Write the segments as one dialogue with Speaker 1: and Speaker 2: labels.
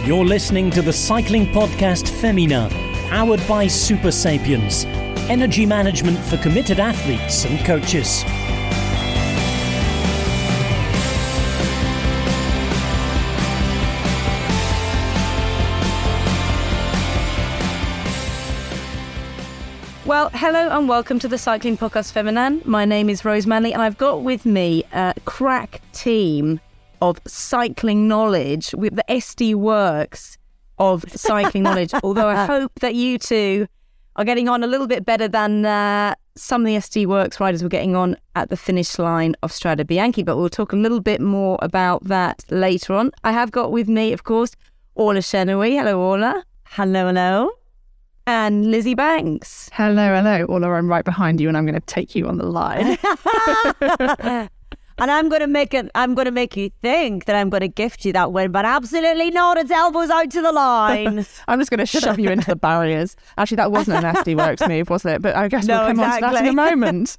Speaker 1: You're listening to the cycling podcast Femina, powered by Super Sapiens, energy management for committed athletes and coaches.
Speaker 2: Well, hello and welcome to the Cycling Podcast Feminine. My name is Rose Manley and I've got with me a crack team of cycling knowledge with the SD Works of cycling knowledge. Although I hope that you two are getting on a little bit better than some of the SD Works riders were getting on at the finish line of Strade Bianche, but we'll talk a little bit more about that later on. I have got with me, of course, Orla Chennaoui. Hello, Orla.
Speaker 3: Hello, hello.
Speaker 2: And Lizzie Banks.
Speaker 4: Hello, hello. Orla, I'm right behind you and I'm going to take you on the line.
Speaker 3: And I'm going to make you think that I'm going to gift you that win, but absolutely not. It's elbows out to the line.
Speaker 4: I'm just going to shove you into the barriers. Actually, that wasn't an SD Works move, was it? But I guess we'll come on to that in a moment.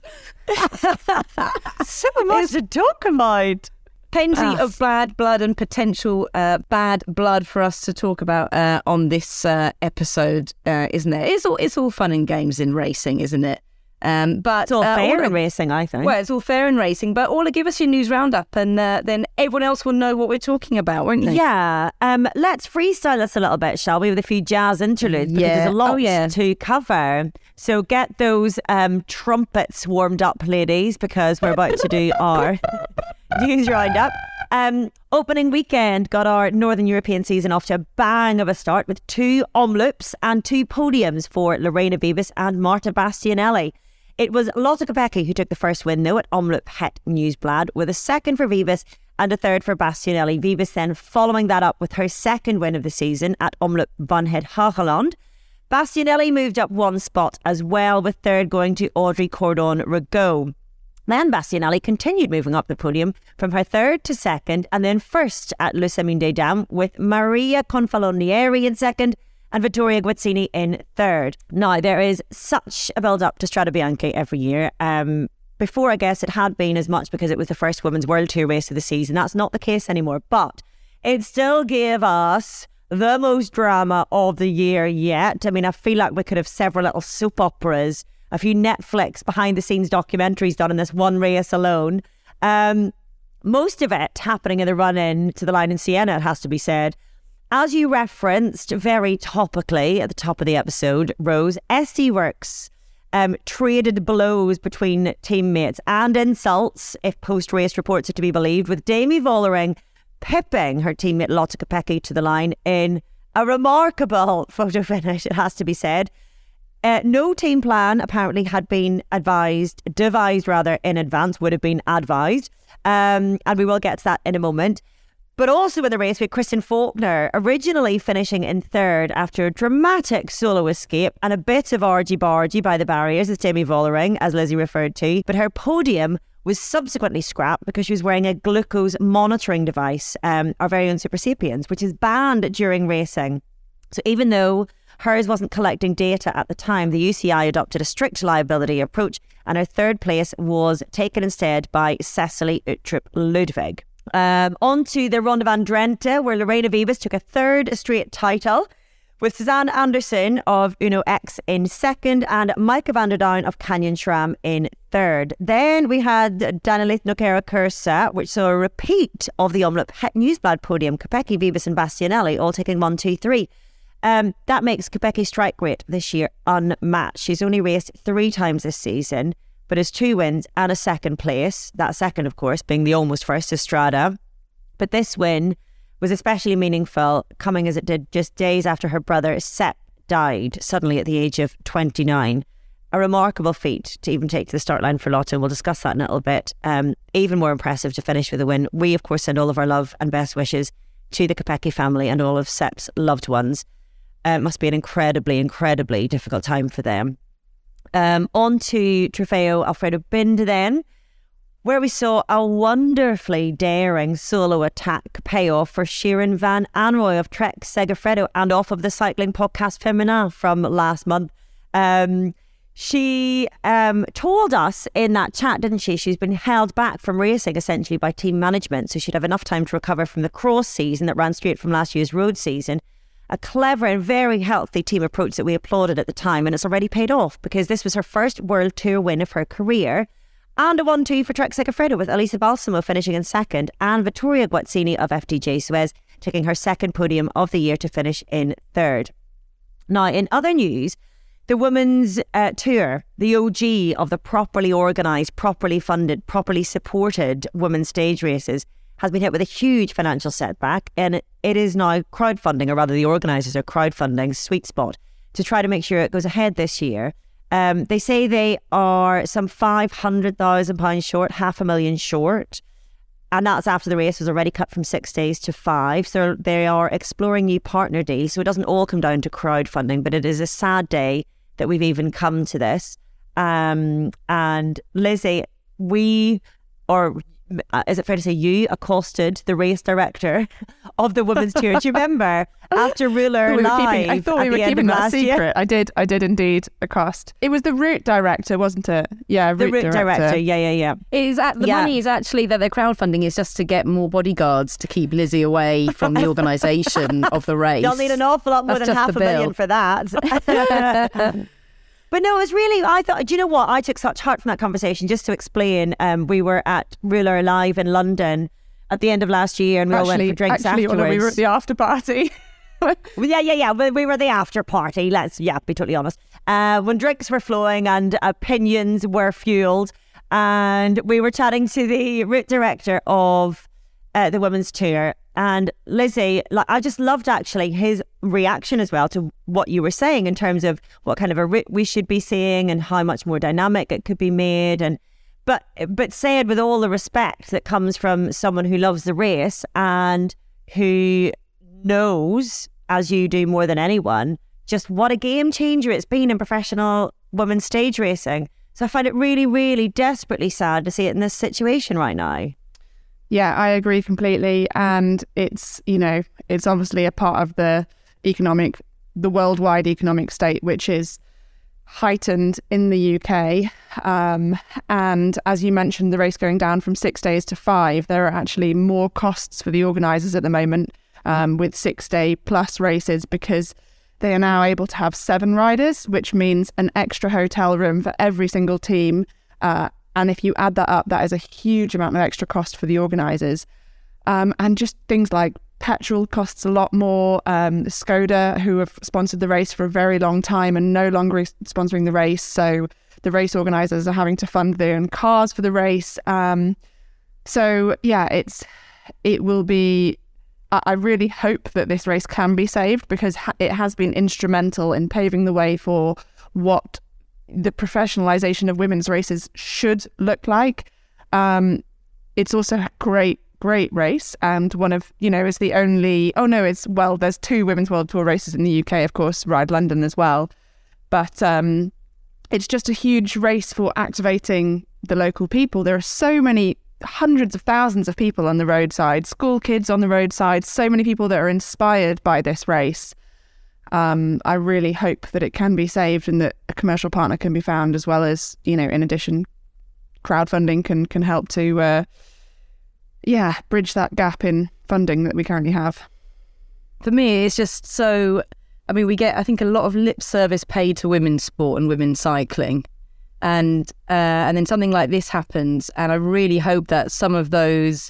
Speaker 3: So much to talk about.
Speaker 2: Plenty of bad blood and potential bad blood for us to talk about on this episode, isn't there? It's all fun and games in racing, isn't it? But
Speaker 3: it's all fair in racing, I think.
Speaker 2: Well, it's all fair in racing, but Orla, give us your news roundup and then everyone else will know what we're talking about, won't they?
Speaker 3: Yeah. Let's freestyle this a little bit, shall we, with a few jazz interludes, because there's a lot to cover. So get those trumpets warmed up, ladies, because we're about to do our news roundup. Opening weekend got our Northern European season off to a bang of a start with 2 omloops and 2 podiums for Lorena Wiebes and Marta Bastianelli. It was Lotte Kopecky who took the first win, though, at Omloop Het Nieuwsblad, with a second for Wiebes and a third for Bastianelli. Wiebes then following that up with her second win of the season at Omloop Van Het Hageland. Bastianelli moved up 1 spot as well, with third going to Audrey Cordon-Ragot. Then Bastianelli continued moving up the podium from her third to second and then first at Le Semine des Dames, with Maria Confalonieri in second and Vittoria Guezzini in third. Now, there is such a build-up to Strade Bianche every year. Before, I guess, it had been as much because it was the first Women's World Tour race of the season. That's not the case anymore, but it still gave us the most drama of the year yet. I mean, I feel like we could have several little soap operas, a few Netflix behind-the-scenes documentaries done in this one race alone. Most of it happening in the run-in to the line in Siena, it has to be said. As you referenced very topically at the top of the episode, Rose, SD Works traded blows between teammates and insults, if post-race reports are to be believed, with Demi Vollering pipping her teammate Lotte Kopecky to the line in a remarkable photo finish, it has to be said. No team plan apparently had been devised in advance, would have been advised. And we will get to that in a moment. But also in the race, we had Kristen Faulkner originally finishing in third after a dramatic solo escape and a bit of argy-bargy by the barriers, as Demi Vollering, as Lizzie referred to. But her podium was subsequently scrapped because she was wearing a glucose monitoring device, our very own Super Sapiens, which is banned during racing. So even though hers wasn't collecting data at the time, the UCI adopted a strict liability approach, and her third place was taken instead by Cecily Uttrup Ludwig. On to the Ronde van Drenthe, where Lorena Wiebes took a third straight title, with Suzanne Anderson of Uno X in second and Maaike van der Duin of Canyon SRAM in third. Then we had Danielit Nokere-Koerse, which saw a repeat of the Omloop Het Nieuwsblad podium, Kopecky, Wiebes and Bastianelli all taking 1, 2, 3. That makes Kopecky's strike rate this year unmatched. She's only raced 3 times this season, but has 2 wins and a second place. That second, of course, being the almost first to Strade. But this win was especially meaningful, coming as it did just days after her brother Sepp died suddenly at the age of 29. A remarkable feat to even take to the start line for Lotte, and we'll discuss that in a little bit. Even more impressive to finish with a win. We, of course, send all of our love and best wishes to the Kopecky family and all of Sepp's loved ones. It must be an incredibly, incredibly difficult time for them. On to Trofeo Alfredo Binda then, where we saw a wonderfully daring solo attack pay off for Shirin van Anrooy of Trek Segafredo and off of the cycling podcast Femina from last month. She told us in that chat, didn't she? She's been held back from racing essentially by team management, so she'd have enough time to recover from the cross season that ran straight from last year's road season. A clever and very healthy team approach that we applauded at the time, and it's already paid off because this was her first World Tour win of her career. And a 1-2 for Trek Segafredo, with Elisa Balsamo finishing in second and Vittoria Guazzini of FDJ Suez taking her second podium of the year to finish in third. Now, in other news, the women's tour, the OG of the properly organised, properly funded, properly supported women's stage races, has been hit with a huge financial setback, and it is now crowdfunding, or rather the organisers are crowdfunding sweet spot to try to make sure it goes ahead this year. They say they are some £500,000 short, £500,000 short, and that's after the race was already cut from 6 days to 5. So they are exploring new partner deals. So it doesn't all come down to crowdfunding, but it is a sad day that we've even come to this. And Lizzie, is it fair to say you accosted the race director of the women's tour? Do you remember after Rouleur Live?
Speaker 4: I thought we were keeping that secret. I did indeed accost. It was the route director, wasn't it? Yeah,
Speaker 3: the route director. Yeah.
Speaker 2: Money is actually that the crowdfunding is just to get more bodyguards to keep Lizzie away from the organisation of the race.
Speaker 3: You'll need an awful lot more than $500,000 for that. But no, it was really, I thought, do you know what? I took such heart from that conversation. Just to explain, we were at Rouleur Live in London at the end of last year, and we all went for drinks afterwards.
Speaker 4: We were at the after party.
Speaker 3: Yeah. We were the after party. Let's be totally honest. When drinks were flowing and opinions were fueled, and we were chatting to the route director of the women's tour. And Lizzie, I just loved actually his reaction as well to what you were saying in terms of what kind of a route we should be seeing and how much more dynamic it could be made. And but said with all the respect that comes from someone who loves the race and who knows, as you do more than anyone, just what a game changer it's been in professional women's stage racing. So I find it really, really desperately sad to see it in this situation right now.
Speaker 4: Yeah, I agree completely. And it's obviously a part of the worldwide economic state, which is heightened in the UK. And as you mentioned, the race going down from 6 days to 5, there are actually more costs for the organisers at the moment with 6 day plus races, because they are now able to have 7 riders, which means an extra hotel room for every single team. And if you add that up, that is a huge amount of extra cost for the organisers. And just things like petrol costs a lot more. Skoda, who have sponsored the race for a very long time and no longer sponsoring the race. So the race organisers are having to fund their own cars for the race. So yeah, it will be... I really hope that this race can be saved, because it has been instrumental in paving the way for what the professionalization of women's races should look like. It's also a great race, and one of, is the only, there's 2 Women's World Tour races in the UK, of course, Ride London as well. But it's just a huge race for activating the local people. There are so many, hundreds of thousands of people on the roadside, school kids on the roadside, so many people that are inspired by this race. I really hope that it can be saved and that a commercial partner can be found, as well as, in addition, crowdfunding can help to, bridge that gap in funding that we currently have.
Speaker 2: For me, it's just so, we get, I think, a lot of lip service paid to women's sport and women's cycling. And then something like this happens. And I really hope that some of those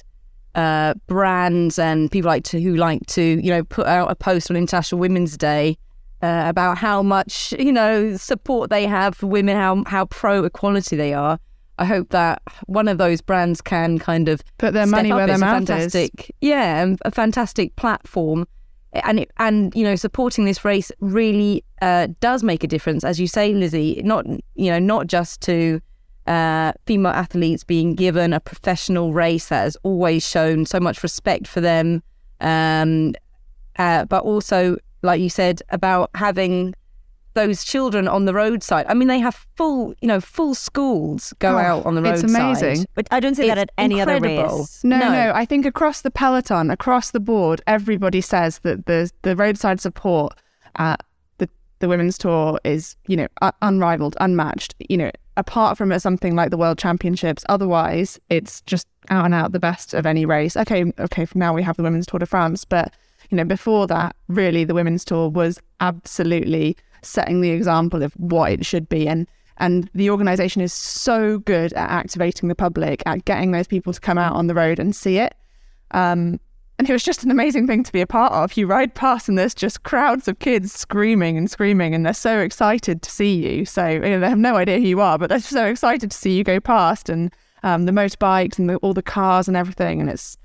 Speaker 2: brands and people who like to put out a post on International Women's Day about how much support they have for women, how pro equality they are. I hope that one of those brands can kind of
Speaker 4: put their money where their mouth is.
Speaker 2: A fantastic platform, and supporting this race really does make a difference, as you say, Lizzie. Not just to female athletes being given a professional race that has always shown so much respect for them, but also, like you said, about having those children on the roadside. They have full schools go out on the roadside.
Speaker 4: It's amazing.
Speaker 3: But I don't see that at any other race.
Speaker 4: No. I think across the peloton, across the board, everybody says that the roadside support, the women's tour is, unrivaled, unmatched. Apart from something like the World Championships, otherwise it's just out and out the best of any race. Okay, for now we have the Women's Tour de France, but before that, really the Women's Tour was absolutely setting the example of what it should be. And the organisation is so good at activating the public, at getting those people to come out on the road and see it. And it was just an amazing thing to be a part of. You ride past and there's just crowds of kids screaming, and they're so excited to see you. So they have no idea who you are, but they're so excited to see you go past, and the motorbikes and all the cars and everything. And it's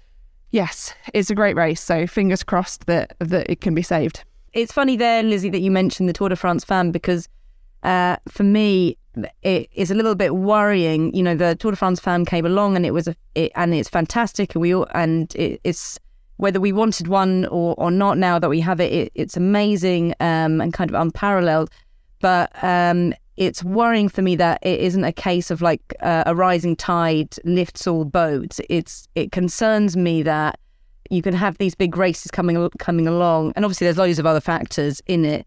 Speaker 4: a great race. So fingers crossed that it can be saved.
Speaker 2: It's funny there, Lizzie, that you mentioned the Tour de France fan, because for me, it is a little bit worrying. The Tour de France fan came along, and it's fantastic, and it's whether we wanted one or not. Now that we have it, it's amazing and kind of unparalleled. But it's worrying for me that it isn't a case of like a rising tide lifts all boats. It concerns me that you can have these big races coming along, and obviously there's loads of other factors in it.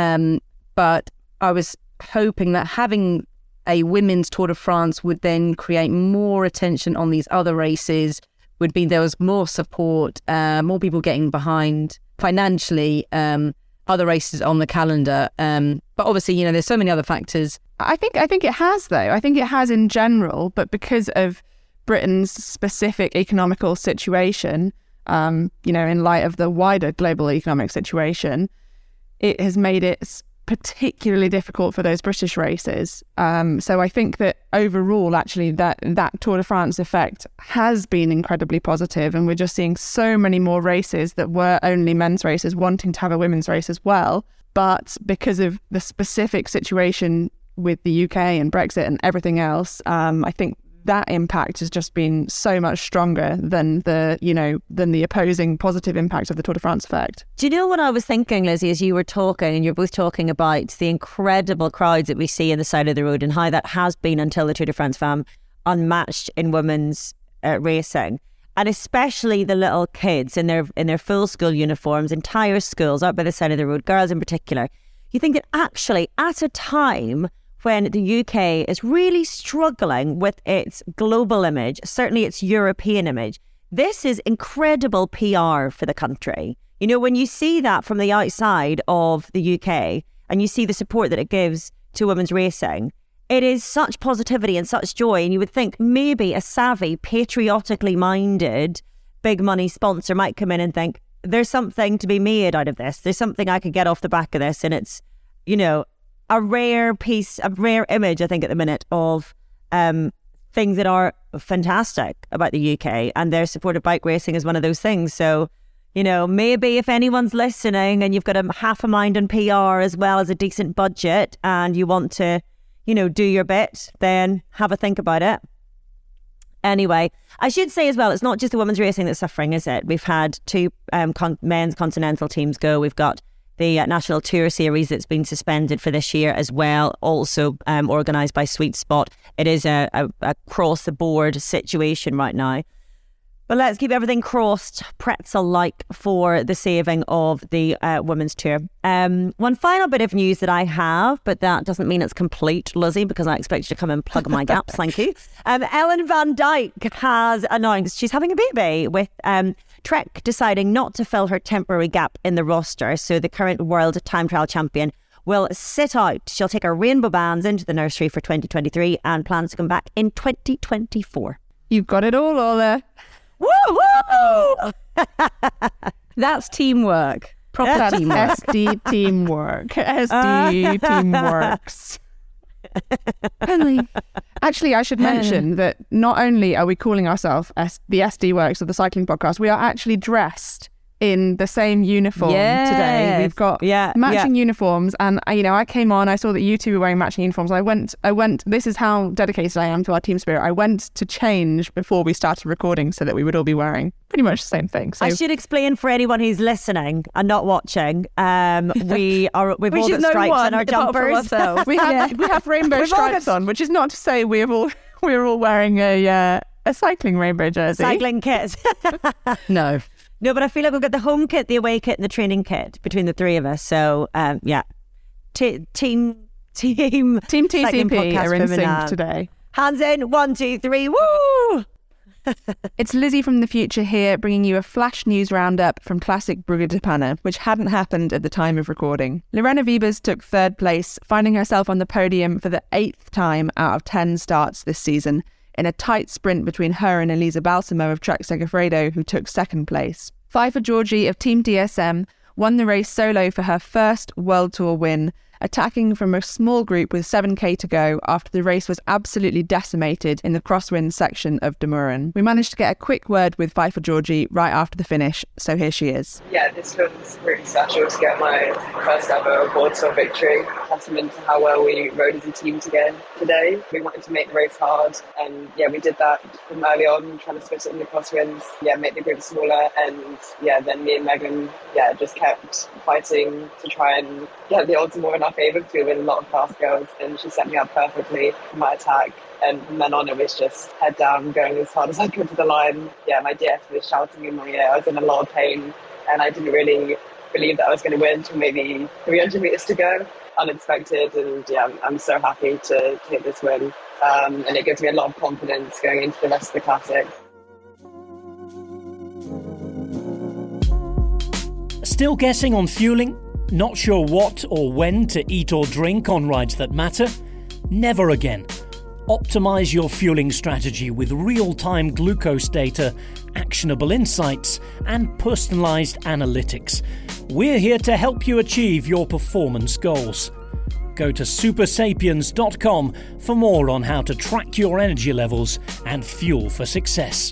Speaker 2: But I was hoping that having a women's Tour de France would then create more attention on these other races, would be there was more support, more people getting behind financially other races on the calendar. But obviously, there's so many other factors.
Speaker 4: I think it has, though. I think it has in general, but because of Britain's specific economical situation, in light of the wider global economic situation, it has made it particularly difficult for those British races. So I think that overall, actually, that Tour de France effect has been incredibly positive, and we're just seeing so many more races that were only men's races wanting to have a women's race as well. But because of the specific situation with the UK and Brexit and everything else, I think that impact has just been so much stronger than the opposing positive impact of the Tour de France effect.
Speaker 3: Do you know what I was thinking, Lizzie, as you were talking, and you're both talking about the incredible crowds that we see in the side of the road, and how that has been, until the Tour de France Femme, unmatched in women's racing, and especially the little kids in their full school uniforms, entire schools out by the side of the road, girls in particular. You think that actually at a time when the UK is really struggling with its global image, certainly its European image, this is incredible PR for the country. When you see that from the outside of the UK, and you see the support that it gives to women's racing, it is such positivity and such joy. And you would think maybe a savvy, patriotically minded, big money sponsor might come in and think, there's something to be made out of this. There's something I could get off the back of this. And it's, a rare image, I think, at the minute of things that are fantastic about the UK, and their support of bike racing is one of those things. So, maybe if anyone's listening and you've got a half a mind on PR as well as a decent budget, and you want to, do your bit, then have a think about it. Anyway, I should say as well, it's not just the women's racing that's suffering, is it? We've had two men's continental teams go. We've got the National Tour Series that's been suspended for this year as well, also organised by Sweet Spot. It is a across-the-board situation right now. But let's keep everything crossed, pretzel-like, for the saving of the Women's Tour. One final bit of news that I have, but that doesn't mean it's complete, Lizzie, because I expect you to come and plug my gaps, thank you. Ellen van Dijk has announced she's having a baby, with Trek deciding not to fill her temporary gap in the roster. So the current world time trial champion will sit out. She'll take her rainbow bands into the nursery for 2023 and plans to come back in 2024.
Speaker 4: You've got it all, Ola.
Speaker 3: Woo woo!
Speaker 2: That's teamwork. Proper teamwork.
Speaker 4: SD teamwork. SD teamworks. Actually, I should mention that not only are we calling ourselves the SD Works of the Cycling Podcast, we are actually dressed in the same uniform today. We've got matching uniforms, and I came on, I saw that you two were wearing matching uniforms. I went, this is how dedicated I am to our team spirit. I went to change before we started recording so that we would all be wearing pretty much the same thing. So
Speaker 3: I should explain for anyone who's listening and not watching, we've all got stripes on our jumpers.
Speaker 4: we have rainbow stripes on, which is not to say we're all wearing a cycling rainbow jersey.
Speaker 3: Cycling kit.
Speaker 2: No,
Speaker 3: but I feel like we've got the home kit, the away kit, and the training kit between the three of us. So, Team
Speaker 4: TCP are in sync today.
Speaker 3: Hands in, 1, 2, 3, woo!
Speaker 4: It's Lizzie from the future here, bringing you a flash news roundup from Classic Brugge de Panne, which hadn't happened at the time of recording. Lorena Wiebes took third place, finding herself on the podium for the 8th time out of 10 starts this season, in a tight sprint between her and Elisa Balsamo of Trek Segafredo, who took second place. Pfeiffer Georgie of Team DSM won the race solo for her first World Tour win, attacking from a small group with 7k to go after the race was absolutely decimated in the crosswind section of Demuren. We managed to get a quick word with Pfeiffer Georgie right after the finish, so here she is.
Speaker 5: Yeah, this was really special to get my first ever World Tour victory. Testament to how well we rode as a team together today. We wanted to make the race hard, and yeah, we did that from early on, trying to split it in the crosswinds, make the group smaller, and then me and Megan, just kept fighting to try and get the odds more in our favour because we were in a lot of fast girls, and she set me up perfectly for my attack. And from then on, it was just head down, going as hard as I could to the line. Yeah, my DF was shouting in my ear. I was in a lot of pain, and I didn't really believe that I was going to win until maybe 300 metres to go. Unexpected, and I'm so happy to hit this win. And it gives me a lot of confidence going into the rest of the Classic.
Speaker 1: Still guessing on fueling? Not sure what or when to eat or drink on rides that matter? Never again. Optimize your fueling strategy with real-time glucose data, actionable insights, and personalized analytics. We're here to help you achieve your performance goals. Go to supersapiens.com for more on how to track your energy levels and fuel for success.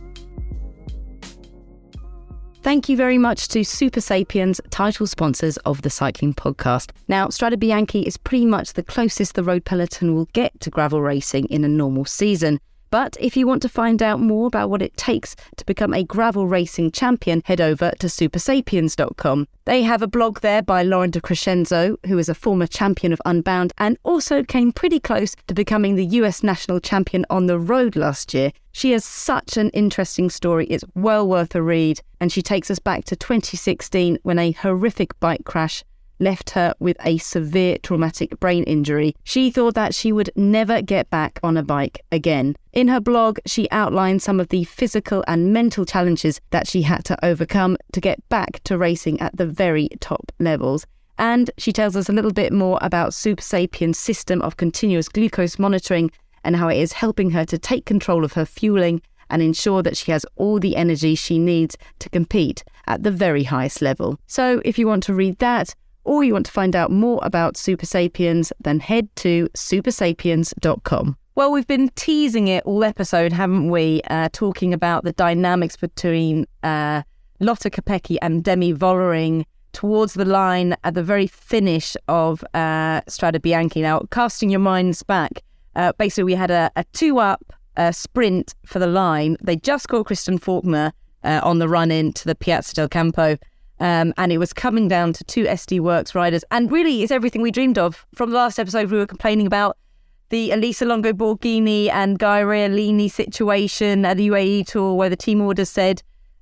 Speaker 2: Thank you very much to Super Sapiens, title sponsors of the Cycling Podcast. Now, Strade Bianche is pretty much the closest the road peloton will get to gravel racing in a normal season. But if you want to find out more about what it takes to become a gravel racing champion, head over to supersapiens.com. They have a blog there by Lauren de Crescenzo, who is a former champion of Unbound and also came pretty close to becoming the US national champion on the road last year. She has such an interesting story. It's well worth a read. And she takes us back to 2016 when a horrific bike crash left her with a severe traumatic brain injury. She thought that she would never get back on a bike again. In her blog, she outlines some of the physical and mental challenges that she had to overcome to get back to racing at the very top levels. And she tells us a little bit more about Super Sapiens' system of continuous glucose monitoring and how it is helping her to take control of her fueling and ensure that she has all the energy she needs to compete at the very highest level. So if you want to read that, or you want to find out more about Super Sapiens, then head to supersapiens.com. Well, we've been teasing it all episode, haven't we? Talking about the dynamics between Lotte Kopecky and Demi Vollering towards the line at the very finish of Strade Bianche. Now, casting your minds back, basically we had a 2-up sprint for the line. They just caught Kristen Faulkner on the run in to the Piazza del Campo. And it was coming down to 2 SD Works riders. And really, it's everything we dreamed of. From the last episode, we were complaining about the Elisa Longo Borghini and Guy Riolini situation at the UAE Tour, where the team orders said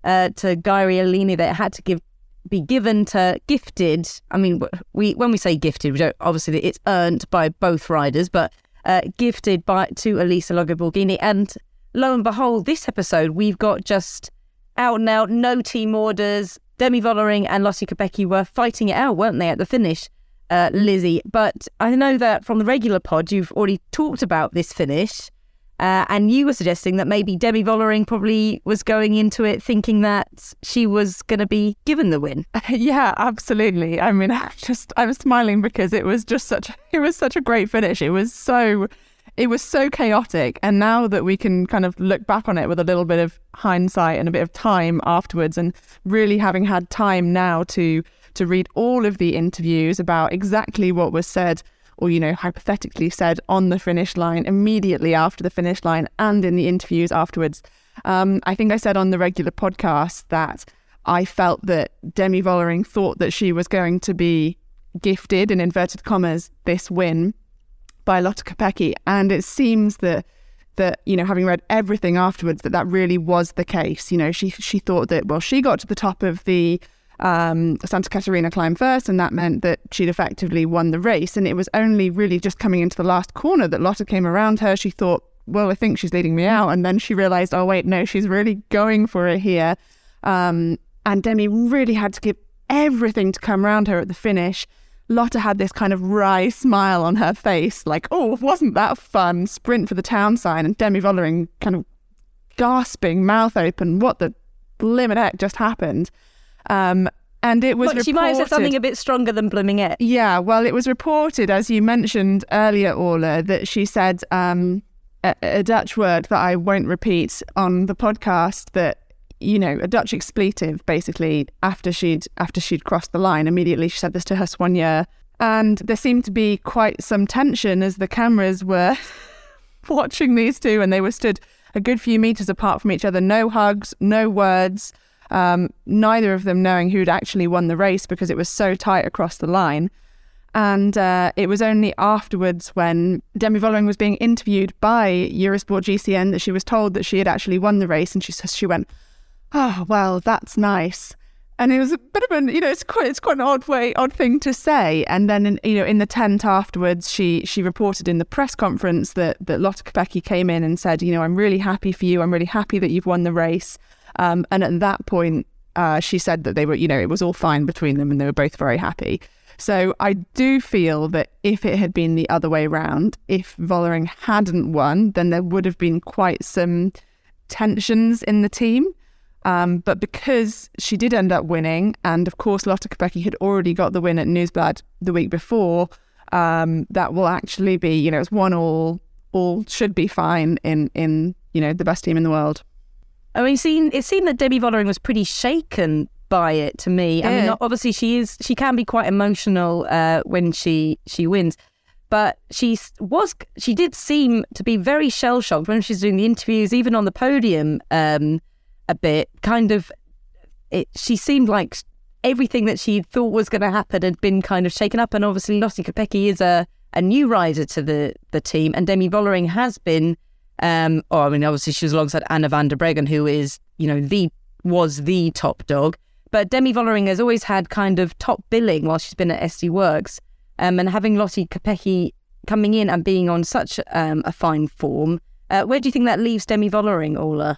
Speaker 2: to Guy Riolini that it had to be given to gifted. I mean, when we say gifted, we don't, obviously it's earned by both riders, but gifted to Elisa Longo Borghini. And lo and behold, this episode, we've got just out and out, no team orders. Demi Vollering and Lotte Kopecky were fighting it out, weren't they, at the finish, Lizzie? But I know that from the regular pod, you've already talked about this finish, and you were suggesting that maybe Demi Vollering probably was going into it thinking that she was going to be given the win.
Speaker 4: Yeah, absolutely. I mean, I was smiling because it was such a great finish. It was so chaotic, and now that we can kind of look back on it with a little bit of hindsight and a bit of time afterwards, and really having had time now to read all of the interviews about exactly what was said, or hypothetically said on the finish line, immediately after the finish line, and in the interviews afterwards. I think I said on the regular podcast that I felt that Demi Vollering thought that she was going to be gifted, in inverted commas, this win by Lotte Kopecky, and it seems that having read everything afterwards, that really was the case. She thought that, well, she got to the top of the Santa Caterina climb first, and that meant that she'd effectively won the race. And it was only really just coming into the last corner that Lotte came around her. She thought, well, I think she's leading me out. And then she realised, oh, wait, no, she's really going for it here. And Demi really had to give everything to come around her at the finish. Lotte had this kind of wry smile on her face, like, oh, wasn't that fun? Sprint for the town sign. And Demi Vollering kind of gasping, mouth open, what the blimmin' heck just happened? And it was reported...
Speaker 2: She might have said something a bit stronger than blimmin' heck.
Speaker 4: Yeah, well, it was reported, as you mentioned earlier, Orla, that she said a Dutch word that I won't repeat on the podcast, that, you know, a Dutch expletive, basically, after she'd crossed the line. Immediately she said this to her soigneur. And there seemed to be quite some tension as the cameras were watching these two, and they were stood a good few metres apart from each other. No hugs, no words, neither of them knowing who'd actually won the race because it was so tight across the line. And it was only afterwards, when Demi Vollering was being interviewed by Eurosport GCN, that she was told that she had actually won the race. And she went, oh, well, that's nice. And it was a bit of an, you know, it's quite an odd thing to say. And then, in the tent afterwards, she reported in the press conference that Lotte Kopecky came in and said, I'm really happy for you. I'm really happy that you've won the race. And at that point, she said that they were, it was all fine between them and they were both very happy. So I do feel that if it had been the other way around, if Vollering hadn't won, then there would have been quite some tensions in the team. But because she did end up winning, and of course Lotte Kopecky had already got the win at Nieuwsblad the week before, that will actually be, it's 1-1, all should be fine in the best team in the world.
Speaker 2: I mean, it seemed that Demi Vollering was pretty shaken by it to me. Yeah. I mean, obviously she can be quite emotional when she wins, but she did seem to be very shell-shocked when she's doing the interviews, even on the podium. A bit, she seemed like everything that she thought was going to happen had been kind of shaken up. And obviously Lotte Kopecky is a new rider to the team, and Demi Vollering has been, obviously she was alongside Anna van der Breggen, who is, was the top dog. But Demi Vollering has always had kind of top billing while she's been at SD Worx, and having Lotte Kopecky coming in and being on such a fine form, where do you think that leaves Demi Vollering, Orla?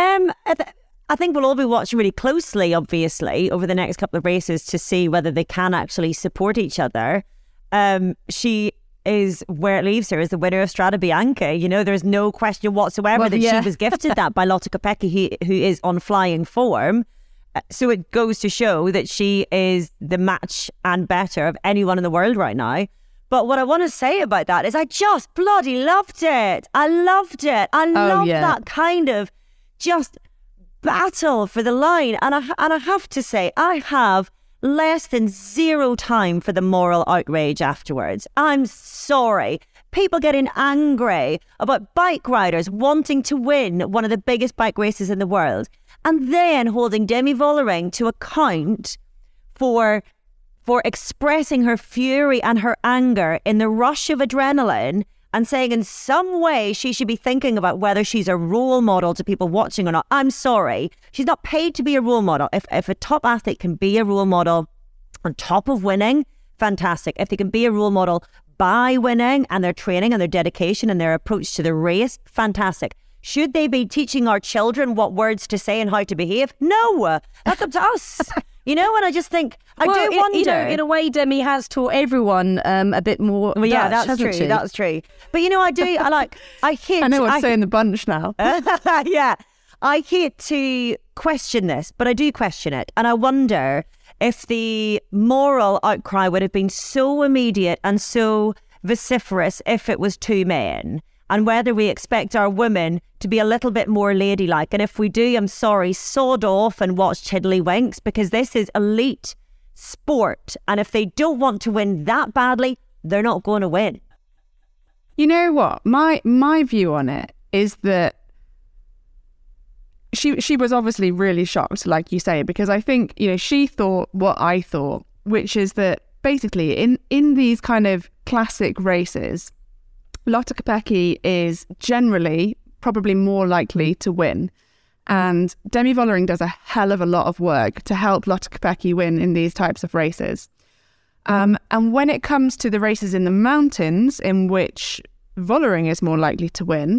Speaker 3: I think we'll all be watching really closely, obviously, over the next couple of races to see whether they can actually support each other. She is, where it leaves her, is the winner of Strade Bianche. There's no question whatsoever she was gifted that by Lotte Kopecky, who is on flying form. So it goes to show that she is the match and better of anyone in the world right now. But what I want to say about that is I just bloody loved it. I loved it. I loved that kind of just battle for the line. And I have to say, I have less than zero time for the moral outrage afterwards. I'm sorry. People getting angry about bike riders wanting to win one of the biggest bike races in the world, and then holding Demi Vollering to account for expressing her fury and her anger in the rush of adrenaline, and saying in some way she should be thinking about whether she's a role model to people watching or not. I'm sorry. She's not paid to be a role model. If a top athlete can be a role model on top of winning, fantastic. If they can be a role model by winning, and their training and their dedication and their approach to the race, fantastic. Should they be teaching our children what words to say and how to behave? No, that's up to us. And I just think, I do wonder.
Speaker 2: In a way, Demi has taught everyone a bit more.
Speaker 3: Well, yeah, that's true.
Speaker 2: She?
Speaker 3: That's true. But I hate.
Speaker 4: I know what to say in the bunch now.
Speaker 3: Yeah, I hate to question this, but I do question it, and I wonder if the moral outcry would have been so immediate and so vociferous if it was two men, and whether we expect our women to be a little bit more ladylike. And if we do, I'm sorry, sod off and watch Tiddlywinks, because this is elite sport. And if they don't want to win that badly, they're not going to win.
Speaker 4: You know what? My view on it is that she was obviously really shocked, like you say, because I think, she thought what I thought, which is that basically in these kind of classic races, Lotte Kopecky is generally probably more likely to win. And Demi Vollering does a hell of a lot of work to help Lotte Kopecky win in these types of races. And when it comes to the races in the mountains, in which Vollering is more likely to win,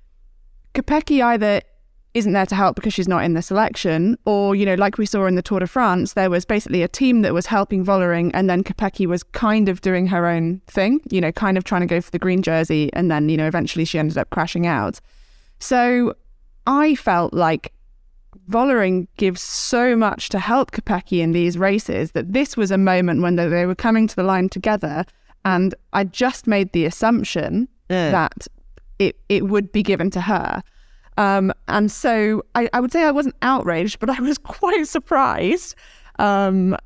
Speaker 4: Kopecky either isn't there to help because she's not in the selection, or, you know, like we saw in the Tour de France, there was basically a team that was helping Vollering, and then Kopecky was kind of doing her own thing, you know, kind of trying to go for the green jersey, and then, you know, eventually she ended up crashing out. So I felt like Vollering gives so much to help Kopecky in these races that this was a moment when they were coming to the line together, and I just made the assumption that it would be given to her. And so I would say I wasn't outraged, but I was quite surprised. And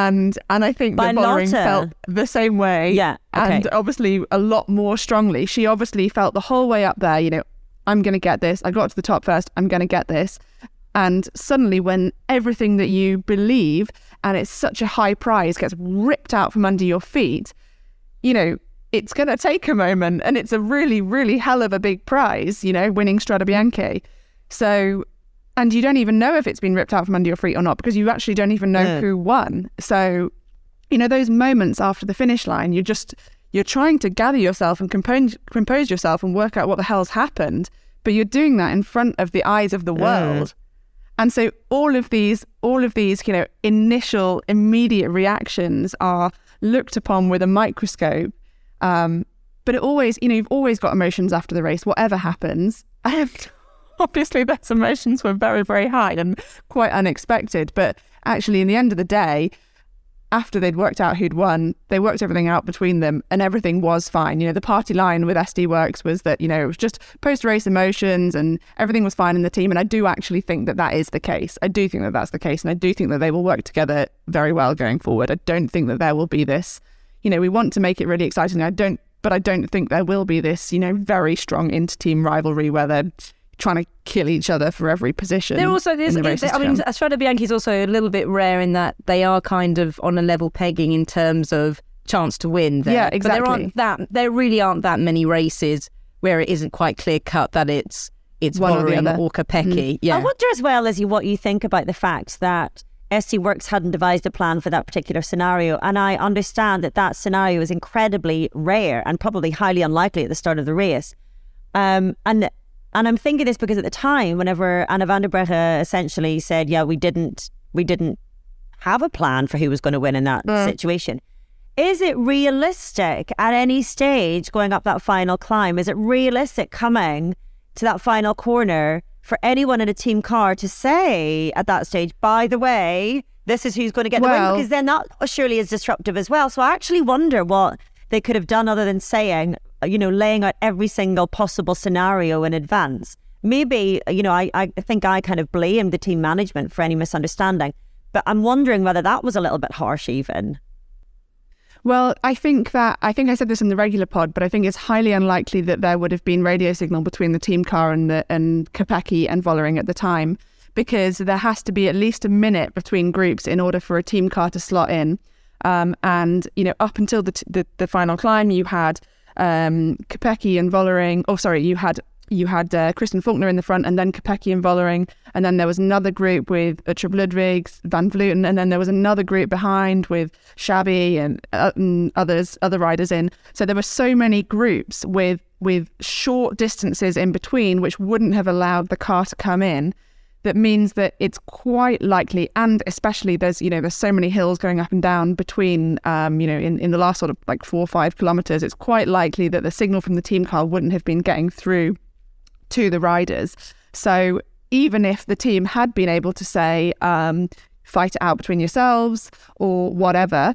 Speaker 4: I think that Vollering felt the same way.
Speaker 3: Yeah. Okay.
Speaker 4: And obviously a lot more strongly. She obviously felt the whole way up there, you know, I'm going to get this. I got to the top first. I'm going to get this. And suddenly when everything that you believe, and it's such a high prize, gets ripped out from under your feet, you know, it's going to take a moment, and it's a really, really hell of a big prize, you know, winning Strade Bianche. So, and you don't even know if it's been ripped out from under your feet or not, because you actually don't even know who won. So, you know, those moments after the finish line, you're trying to gather yourself and compose yourself and work out what the hell's happened, but you're doing that in front of the eyes of the world. And so all of these, you know, initial, immediate reactions are looked upon with a microscope. But it always, you know, you've always got emotions after the race, whatever happens. And obviously those emotions were very, very high and quite unexpected. But actually, in the end of the day, after they'd worked out who'd won, they worked everything out between them and everything was fine. You know, the party line with SD Worx was that, you know, it was just post-race emotions and everything was fine in the team. And I do actually think that that is the case. I do think that that's the case. And I do think that they will work together very well going forward. I don't think that there will be this, you know, we want to make it really exciting. I don't think there will be this, you know, very strong inter-team rivalry where they're trying to kill each other for every position.
Speaker 2: There also is, I mean, Strade Bianche is also a little bit rare in that they are kind of on a level pegging in terms of chance to win there.
Speaker 4: Yeah, exactly.
Speaker 2: But there really aren't that many races where it isn't quite clear cut that it's Vollering or Kopecky. Yeah.
Speaker 3: I wonder as well as what you think about the fact that SD Worx hadn't devised a plan for that particular scenario, and I understand that scenario is incredibly rare and probably highly unlikely at the start of the race. And I'm thinking this because at the time, whenever Anna van der Breggen essentially said, yeah, we didn't have a plan for who was going to win in that situation. Is it realistic at any stage going up that final climb? Is it realistic coming to that final corner for anyone in a team car to say at that stage, by the way, this is who's going to get the win? Because then that surely is disruptive as well. So I actually wonder what they could have done other than saying, you know, laying out every single possible scenario in advance. Maybe, you know, I think I kind of blame the team management for any misunderstanding, but I'm wondering whether that was a little bit harsh even.
Speaker 4: Well, I think I said this in the regular pod, but I think it's highly unlikely that there would have been radio signal between the team car and Kopecky and Vollering at the time, because there has to be at least a minute between groups in order for a team car to slot in. And, you know, up until the final climb, you had Kopecky and Vollering. Oh, sorry, you had Kristen Faulkner in the front, and then Kopecky and Vollering, and then there was another group with Uttrup Ludwigs, Van Vleuten, and then there was another group behind with Shabby and other riders in. So there were so many groups with short distances in between, which wouldn't have allowed the car to come in. That means that it's quite likely, and especially there's so many hills going up and down between, in the last sort of like 4 or 5 kilometers, it's quite likely that the signal from the team car wouldn't have been getting through to the riders. So even if the team had been able to say, fight it out between yourselves or whatever,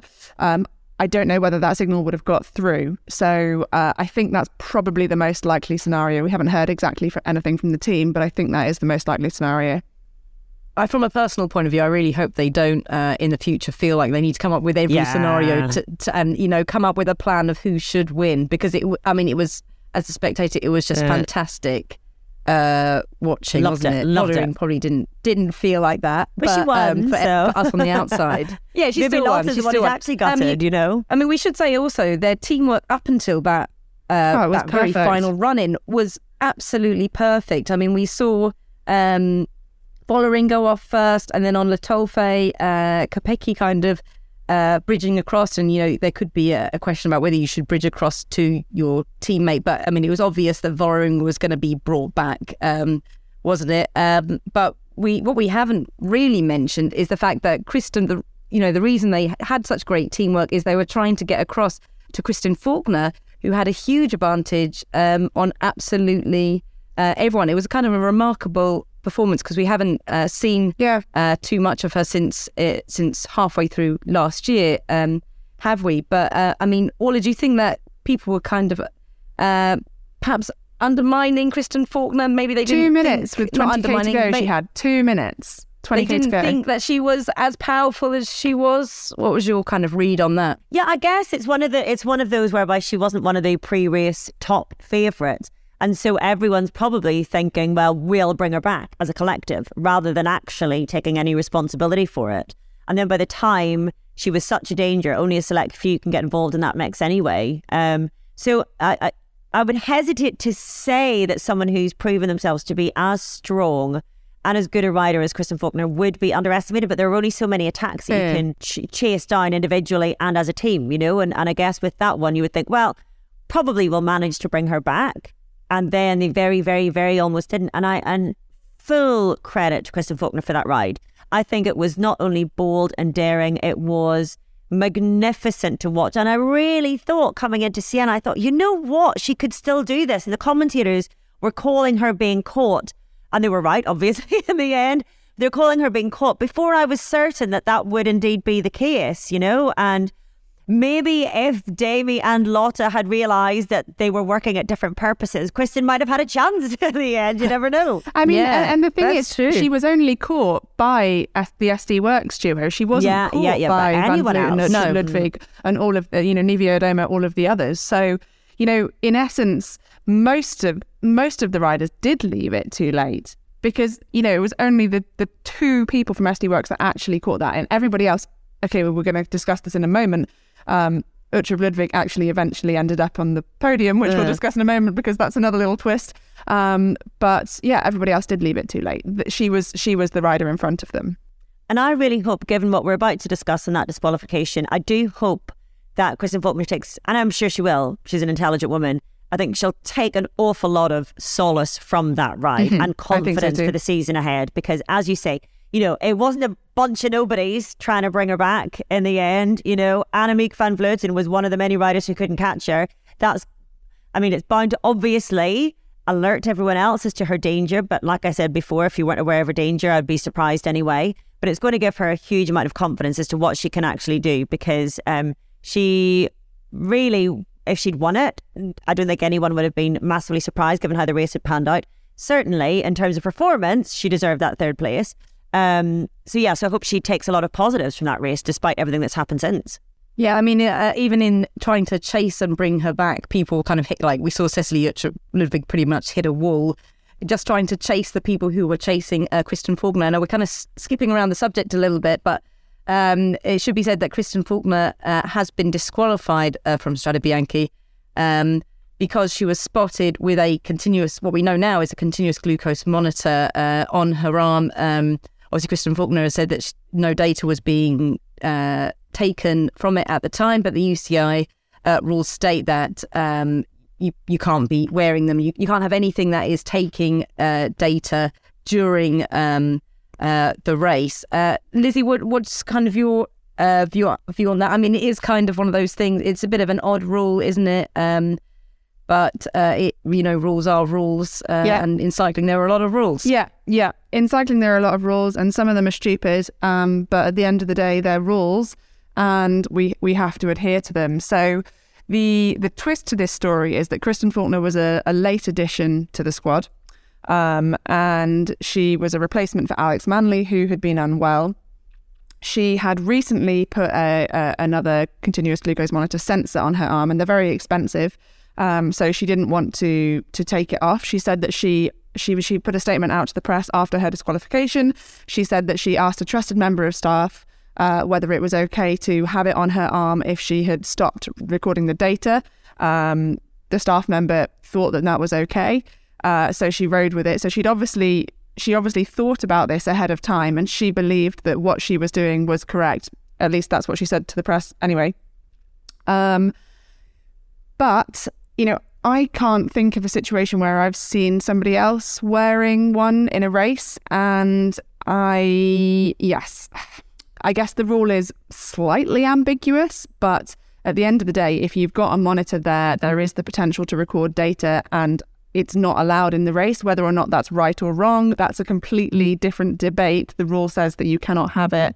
Speaker 4: I don't know whether that signal would have got through. So I think that's probably the most likely scenario. We haven't heard exactly anything from the team, but I think that is the most likely scenario.
Speaker 2: From a personal point of view, I really hope they don't in the future feel like they need to come up with every scenario and come up with a plan of who should win, because it was, as a spectator, it was just fantastic watching.
Speaker 3: Loved
Speaker 2: wasn't
Speaker 3: it.
Speaker 2: Vollering probably didn't feel like that,
Speaker 3: but she won,
Speaker 2: for us on the outside. Yeah, she still won.
Speaker 3: She's still actually gutted, you know.
Speaker 2: I mean, we should say also their teamwork up until that very final run-in was absolutely perfect. I mean, we saw Vollering go off first, and then on Lotolfe, Kopecky kind of bridging across. And, there could be a question about whether you should bridge across to your teammate. But, I mean, it was obvious that Vollering was going to be brought back, wasn't it? But what we haven't really mentioned is the fact that Kristen, the reason they had such great teamwork is they were trying to get across to Kristen Faulkner, who had a huge advantage on absolutely everyone. It was kind of a remarkable performance because we haven't seen too much of her since halfway through last year, have we? But I mean, Orla, do you think that people were kind of perhaps undermining Kristen Faulkner? Maybe they didn't.
Speaker 4: 2 minutes with 20k to go. She had 2 minutes. 20k
Speaker 2: they didn't
Speaker 4: to go.
Speaker 2: think that she was as powerful as she was. What was your kind of read on that?
Speaker 3: Yeah, I guess it's one of those whereby she wasn't one of the pre-race top favourites. And so everyone's probably thinking, well, we'll bring her back as a collective rather than actually taking any responsibility for it. And then by the time she was such a danger, only a select few can get involved in that mix anyway. So I would hesitate to say that someone who's proven themselves to be as strong and as good a rider as Kristen Faulkner would be underestimated, but there are only so many attacks that you can chase down individually and as a team, and I guess with that one you would think, well, probably we'll manage to bring her back. And then they very, very, very almost didn't. And full credit to Kristen Faulkner for that ride. I think it was not only bold and daring, it was magnificent to watch. And I really thought coming into Siena, I thought, you know what? She could still do this. And the commentators were calling her being caught. And they were right, obviously, in the end. They're calling her being caught before I was certain that would indeed be the case, And maybe if Demi and Lotte had realised that they were working at different purposes, Kristen might have had a chance in the end. You never know.
Speaker 4: I mean, and the thing is, she was only caught by the SD Works duo. She wasn't caught by
Speaker 3: anyone else.
Speaker 4: Ludwig and all of, Nivea Odoma, all of the others. So, in essence, most of the riders did leave it too late because, it was only the two people from SD Works that actually caught that. And everybody else, okay, well, we're going to discuss this in a moment. Uttrup Ludwig actually eventually ended up on the podium, which we'll discuss in a moment because that's another little twist. But yeah, everybody else did leave it too late. She was the rider in front of them.
Speaker 3: And I really hope, given what we're about to discuss in that disqualification, I do hope that Kristen Faulkner takes, and I'm sure she will, she's an intelligent woman, I think she'll take an awful lot of solace from that ride and confidence for the season ahead. Because as you say, it wasn't a bunch of nobodies trying to bring her back in the end. Annemiek van Vleuten was one of the many riders who couldn't catch her. It's bound to obviously alert everyone else as to her danger. But like I said before, if you weren't aware of her danger, I'd be surprised anyway. But it's going to give her a huge amount of confidence as to what she can actually do because she really, if she'd won it, I don't think anyone would have been massively surprised given how the race had panned out. Certainly, in terms of performance, she deserved that third place. So I hope she takes a lot of positives from that race despite everything that's happened since.
Speaker 2: Yeah, I mean, even in trying to chase and bring her back, people kind of hit, like we saw Cecilie Uttrup Ludwig pretty much hit a wall, just trying to chase the people who were chasing Kristen Faulkner. Now, we're kind of skipping around the subject a little bit, but it should be said that Kristen Faulkner has been disqualified from Strade Bianche because she was spotted with what we know now is a continuous glucose monitor on her arm. Obviously, Kristen Faulkner has said that no data was being taken from it at the time, but the UCI rules state that you can't be wearing them. You can't have anything that is taking data during the race. Lizzie, what's kind of your view on that? I mean, it is kind of one of those things. It's a bit of an odd rule, isn't it? But rules are rules, and in cycling there are a lot of rules. Yeah.
Speaker 4: In cycling there are a lot of rules, and some of them are stupid. But at the end of the day, they're rules, and we have to adhere to them. So the twist to this story is that Kristen Faulkner was a late addition to the squad, and she was a replacement for Alex Manley, who had been unwell. She had recently put another continuous glucose monitor sensor on her arm, and they're very expensive. So she didn't want to take it off. She said that she put a statement out to the press after her disqualification. She said that she asked a trusted member of staff whether it was okay to have it on her arm if she had stopped recording the data. The staff member thought that was okay. So she rode with it. So she'd obviously she obviously thought about this ahead of time, and she believed that what she was doing was correct. At least that's what she said to the press anyway. But, I can't think of a situation where I've seen somebody else wearing one in a race. And I guess the rule is slightly ambiguous, but at the end of the day, if you've got a monitor there is the potential to record data, and it's not allowed in the race. Whether or not that's right or wrong, that's a completely different debate. The rule says that you cannot have it.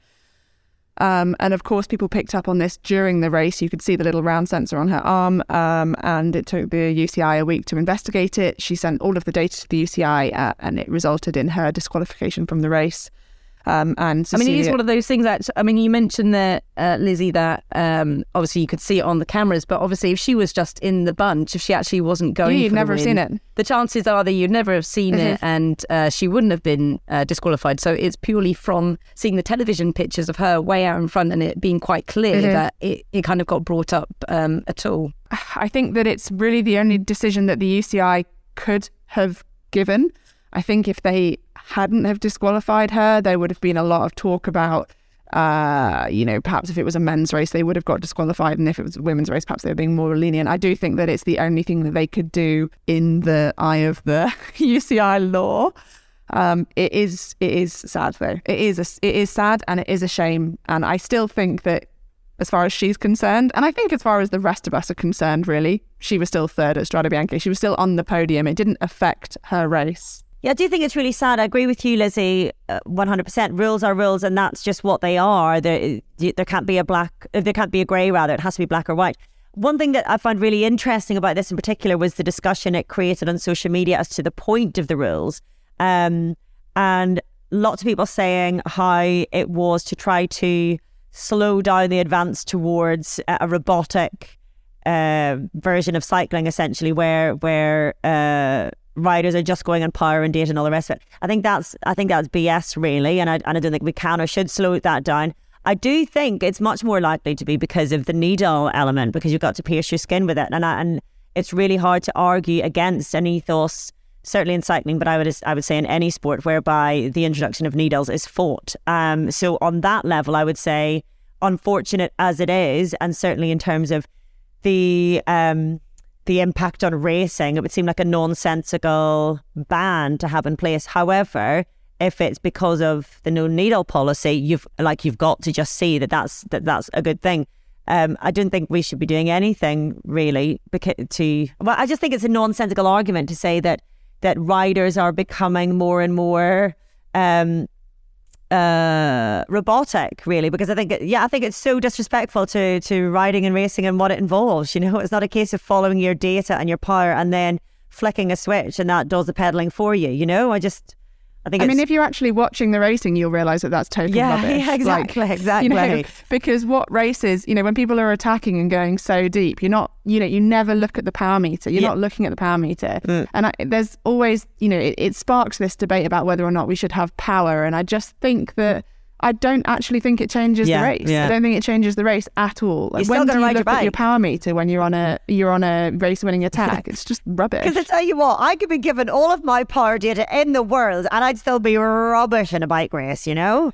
Speaker 4: And of course, people picked up on this during the race. You could see the little round sensor on her arm, and it took the UCI a week to investigate it. She sent all of the data to the UCI, and it resulted in her disqualification from the race. And Cecilia,
Speaker 2: it is one of those things that, you mentioned there, Lizzie, that obviously you could see it on the cameras, but obviously if she was just in the bunch, if she actually wasn't going
Speaker 4: you'd
Speaker 2: for
Speaker 4: never
Speaker 2: the
Speaker 4: have
Speaker 2: win,
Speaker 4: seen it.
Speaker 2: The chances are that you'd never have seen it, and she wouldn't have been disqualified. So it's purely from seeing the television pictures of her way out in front and it being quite clear that it kind of got brought up at all.
Speaker 4: I think that it's really the only decision that the UCI could have given. I think if they hadn't have disqualified her, there would have been a lot of talk about, perhaps if it was a men's race, they would have got disqualified. And if it was a women's race, perhaps they were being more lenient. I do think that it's the only thing that they could do in the eye of the UCI law. It is sad, though. It is sad, and it is a shame. And I still think that as far as she's concerned, and I think as far as the rest of us are concerned, really, she was still third at Strade Bianche. She was still on the podium. It didn't affect her race.
Speaker 3: Yeah, I do think it's really sad. I agree with you, Lizzie, 100%. Rules are rules, and that's just what they are. There can't be a grey, rather. It has to be black or white. One thing that I found really interesting about this in particular was the discussion it created on social media as to the point of the rules. And lots of people saying how it was to try to slow down the advance towards a robotic version of cycling, essentially, where riders are just going on power and data and all the rest of it. I think that's BS, really, and I don't think we can or should slow that down. I do think it's much more likely to be because of the needle element, because you've got to pierce your skin with it, and it's really hard to argue against an ethos, certainly in cycling, but I would say in any sport whereby the introduction of needles is fought. So on that level, I would say, unfortunate as it is, and certainly in terms of the impact on racing, it would seem like a nonsensical ban to have in place. However, if it's because of the no needle policy, you've got to just see that's a good thing. I don't think we should be doing anything really I just think it's a nonsensical argument to say that riders are becoming more and more robotic, really, because I think it's so disrespectful to riding and racing and what it involves. It's not a case of following your data and your power and then flicking a switch and that does the pedaling for you. I mean, if you're actually watching the racing, you'll realise that that's total rubbish. Yeah, exactly.
Speaker 4: Because what races, when people are attacking and going so deep, you're not, you never look at the power meter. You're not looking at the power meter. And there's always, it sparks this debate about whether or not we should have power. And I just think that I don't actually think it changes the race. I don't think it changes the race at all. Like, when do you look at your power meter when you're on a race-winning attack? It's just rubbish.
Speaker 3: Because I tell you what, I could be given all of my power data in the world and I'd still be rubbish in a bike race,
Speaker 1: The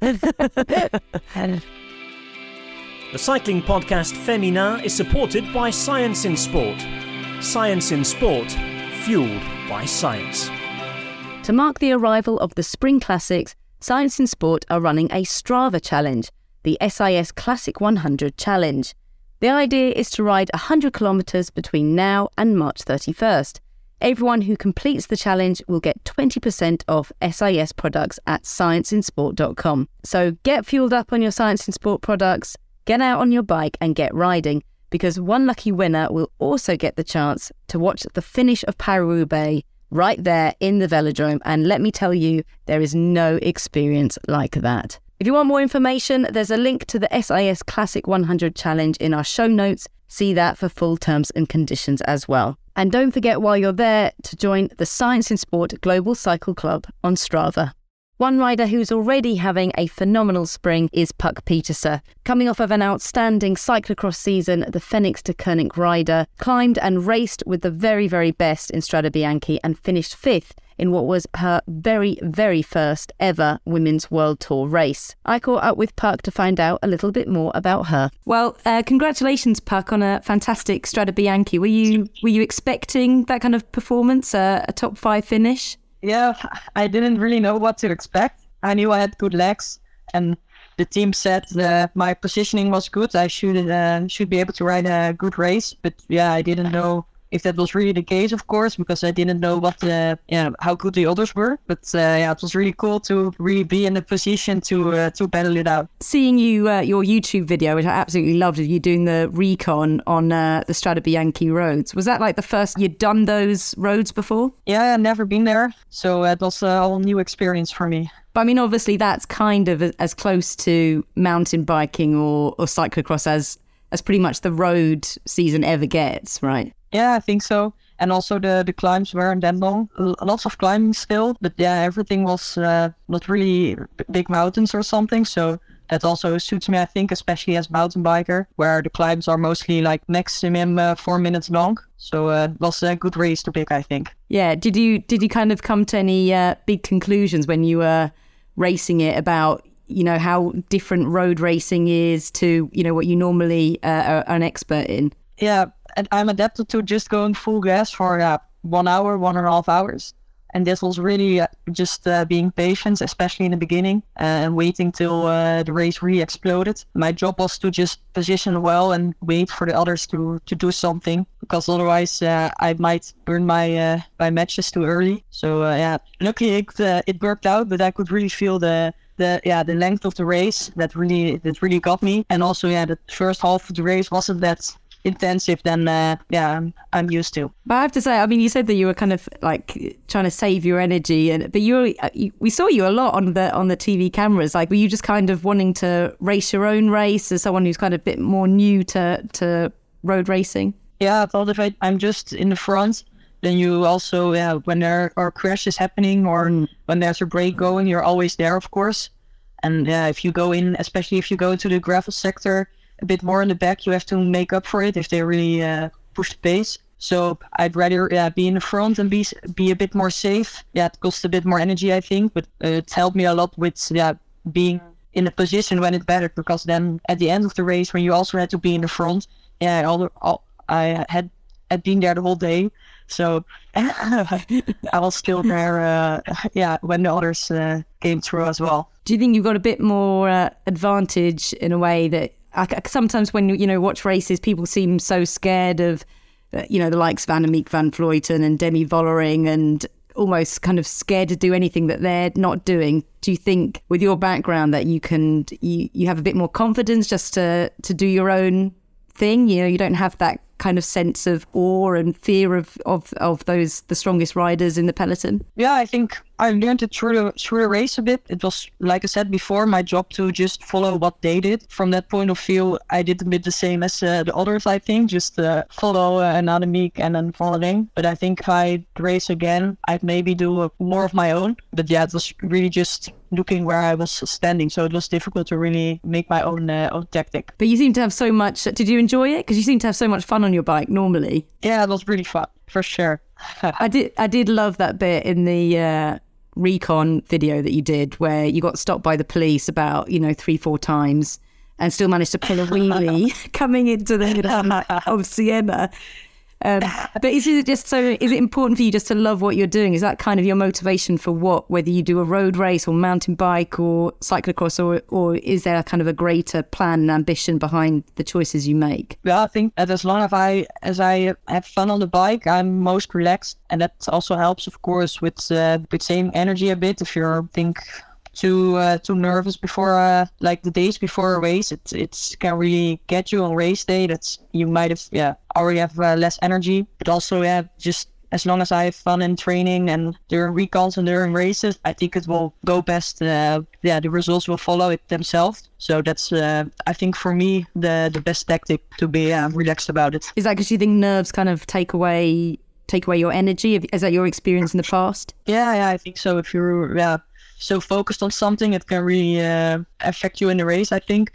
Speaker 1: cycling podcast Femina is supported by Science in Sport. Science in Sport, fueled by science.
Speaker 2: To mark the arrival of the Spring Classics, Science in Sport are running a Strava challenge, the SIS Classic 100 Challenge. The idea is to ride 100 kilometres between now and March 31st. Everyone who completes the challenge will get 20% off SIS products at scienceinsport.com. So get fueled up on your Science in Sport products, get out on your bike and get riding, because one lucky winner will also get the chance to watch the finish of Paris-Roubaix right there in the velodrome, and let me tell you, there is no experience like that. If you want more information, there's a link to the SIS Classic 100 Challenge in our show notes. See that for full terms and conditions as well. And don't forget, while you're there, to join the Science in Sport Global Cycle Club on Strava. One rider who's already having a phenomenal spring is Puck Pieterse. Coming off of an outstanding cyclocross season, the Phoenix de Koninck rider climbed and raced with the very, very best in Strade Bianche and finished 5th in what was her very, very first ever Women's World Tour race. I caught up with Puck to find out a little bit more about her. Well, congratulations, Puck, on a fantastic Strade Bianche. Were you expecting that kind of performance, a top 5 finish?
Speaker 6: Yeah, I didn't really know what to expect. I knew I had good legs, and the team said my positioning was good. I should be able to ride a good race. But yeah, I didn't know if that was really the case, of course, because I didn't know how good the others were. But it was really cool to really be in a position to battle it out.
Speaker 2: Seeing you, your YouTube video, which I absolutely loved, of you doing the recon on the Strade Bianche roads. Was that like the first you'd done those roads before?
Speaker 6: Yeah, I'd never been there, so it was a whole new experience for me.
Speaker 2: But I mean, obviously, that's kind of as close to mountain biking or cyclocross as pretty much the road season ever gets, right?
Speaker 6: Yeah, I think so. And also the climbs weren't that long. Lots of climbing still, but yeah, everything was not really big mountains or something. So that also suits me, I think, especially as mountain biker, where the climbs are mostly like maximum 4 minutes long. So it was a good race to pick, I think.
Speaker 2: Yeah. Did you kind of come to any big conclusions when you were racing it about, how different road racing is to, what you normally are an expert in?
Speaker 6: Yeah. And I'm adapted to just going full gas for 1 hour, 1.5 hours. And this was really just being patient, especially in the beginning, and waiting till the race really exploded. My job was to just position well and wait for the others to do something, because otherwise I might burn my matches too early. So luckily it worked out, but I could really feel the length of the race that really got me. And also the first half of the race wasn't that intensive than I'm used to.
Speaker 2: But I have to say, I mean, you said that you were kind of like trying to save your energy, but we saw you a lot on the TV cameras. Like, were you just kind of wanting to race your own race as someone who's kind of a bit more new to road racing?
Speaker 6: Yeah, I thought if I'm just in the front, then you also when there are crashes happening or when there's a break going, you're always there, of course. And if you go in, especially if you go to the gravel sector a bit more in the back, you have to make up for it if they really push the pace. So I'd rather be in the front and be a bit more safe. Yeah, it costs a bit more energy, I think, but it helped me a lot with being in a position when it mattered, because then at the end of the race, when you also had to be in the front, I had been there the whole day. So I was still there, when the others came through as well.
Speaker 2: Do you think you got a bit more advantage in a way that sometimes when watch races, people seem so scared of the likes of Annemiek van Vleuten and Demi Vollering, and almost kind of scared to do anything that they're not doing? Do you think with your background that you have a bit more confidence just to do your own thing? You don't have that kind of sense of awe and fear of the strongest riders in the peloton? Yeah,
Speaker 6: I think I learned it through the race a bit. It was, like I said before, my job to just follow what they did. From that point of view, I did a bit the same as the others, I think, just follow Annemiek and then following. But I think if I race again, I'd maybe do more of my own. But yeah, it was really just looking where I was standing, so it was difficult to really make my own tactic.
Speaker 2: But you seem to have so much. Did you enjoy it? Because you seem to have so much fun on your bike normally.
Speaker 6: Yeah, it was really fun, for sure.
Speaker 2: I did love that bit in the recon video that you did where you got stopped by the police about 3-4 times and still managed to pull a wheelie coming into the head of Siena. But is it important for you just to love what you're doing? Is that kind of your motivation for whether you do a road race or mountain bike or cyclocross, or is there kind of a greater plan and ambition behind the choices you make?
Speaker 6: Yeah, I think that as long as I have fun on the bike, I'm most relaxed, and that also helps, of course, with saving energy a bit. If you're too nervous before like the days before a race, it can really get you on race day. That's you might have already have less energy, but also just as long as I have fun in training and during recons and during races, I think it will go best. The results will follow it themselves. So that's I think for me the best tactic to be relaxed about it.
Speaker 2: Is that because you think nerves kind of take away your energy? Is that your experience in the past?
Speaker 6: Yeah, I think so. If you're so focused on something, it can really affect you in the race, I think.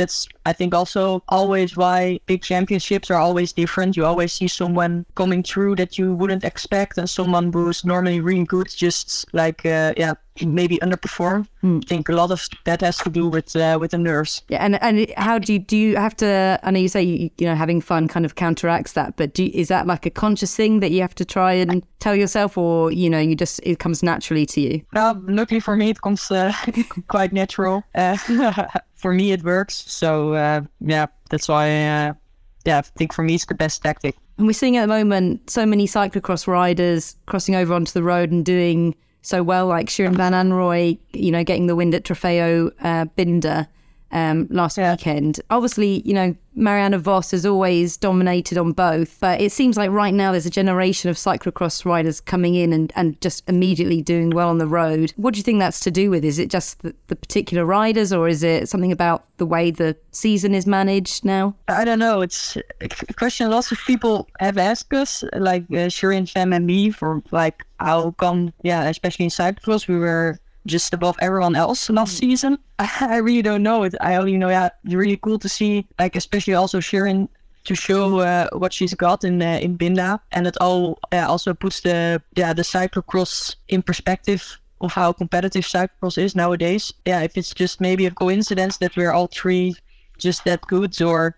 Speaker 6: that's, I think, also always why big championships are always different. You always see someone coming through that you wouldn't expect, and someone who's normally really good just like maybe underperform. I think a lot of that has to do with the nerves.
Speaker 2: Yeah, and how do you have to? I know you say you know having fun kind of counteracts that, but is that like a conscious thing that you have to try and tell yourself, or you know it comes naturally to you?
Speaker 6: Luckily for me, it comes quite natural. For me, it works. So that's why. I think for me it's the best tactic.
Speaker 2: And we're seeing at the moment so many cyclocross riders crossing over onto the road and doing so well, like Shirin van Anrooy, you know, getting the win at Trofeo Binder last weekend. Obviously, you know, Marianne Vos has always dominated on both, but it seems like right now there's a generation of cyclocross riders coming in and just immediately doing well on the road. What do you think that's to do with? Is it just the particular riders, or is it something about the way the season is managed now?
Speaker 6: I don't know. It's a question lots of people have asked us, like Shirin, Fem and me, for like how come, especially in cyclocross, we were just above everyone else last season. I really don't know it. I only know it's really cool to see, like especially also Shirin, to show what she's got in Binda, and it all also puts the cyclocross in perspective of how competitive cyclocross is nowadays. If it's just maybe a coincidence that we're all three just that good, or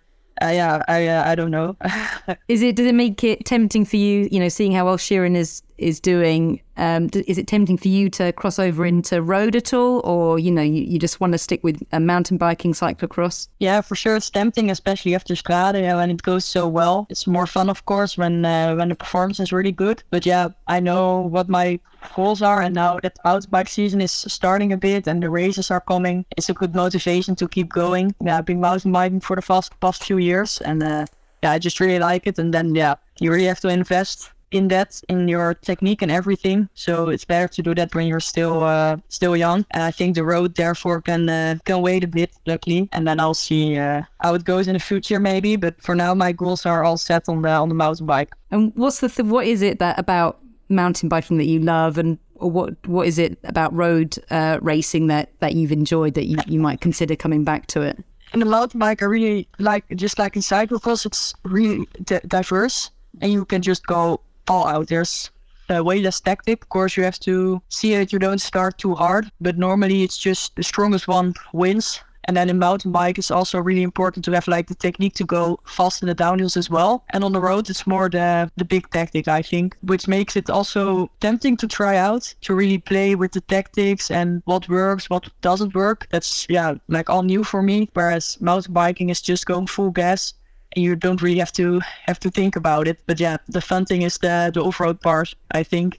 Speaker 6: I don't know.
Speaker 2: Does it make it tempting for you, you know, seeing how well Shirin is doing? Is it tempting for you to cross over into road at all, or you know you just want to stick with mountain biking, cyclocross? Yeah,
Speaker 6: for sure it's tempting, especially after Strade, when it goes so well. It's more fun, of course, when the performance is really good. But I know what my goals are, and now that mountain bike season is starting a bit and the races are coming, it's a good motivation to keep going. I've been mountain biking for the past few years, and I just really like it. And then you really have to invest in that, in your technique and everything. So it's better to do that when you're still young. And I think the road therefore can wait a bit, luckily. And then I'll see how it goes in the future maybe. But for now, my goals are all set on the mountain bike.
Speaker 2: And what is it that about mountain biking that you love, and what is it about road racing that you've enjoyed that you might consider coming back to it?
Speaker 6: In the mountain bike, I really like, just like in cyclocross, it's really diverse, and you can just go all out. There's way less tactic. Of course, you have to see that you don't start too hard, but normally it's just the strongest one wins. And then in mountain bike, it's also really important to have like the technique to go fast in the downhills as well. And on the road, it's more the big tactic, I think, which makes it also tempting to try out, to really play with the tactics and what works, what doesn't work. That's like all new for me. Whereas mountain biking is just going full gas, and you don't really have to think about it. But the fun thing is the off-road part, I think.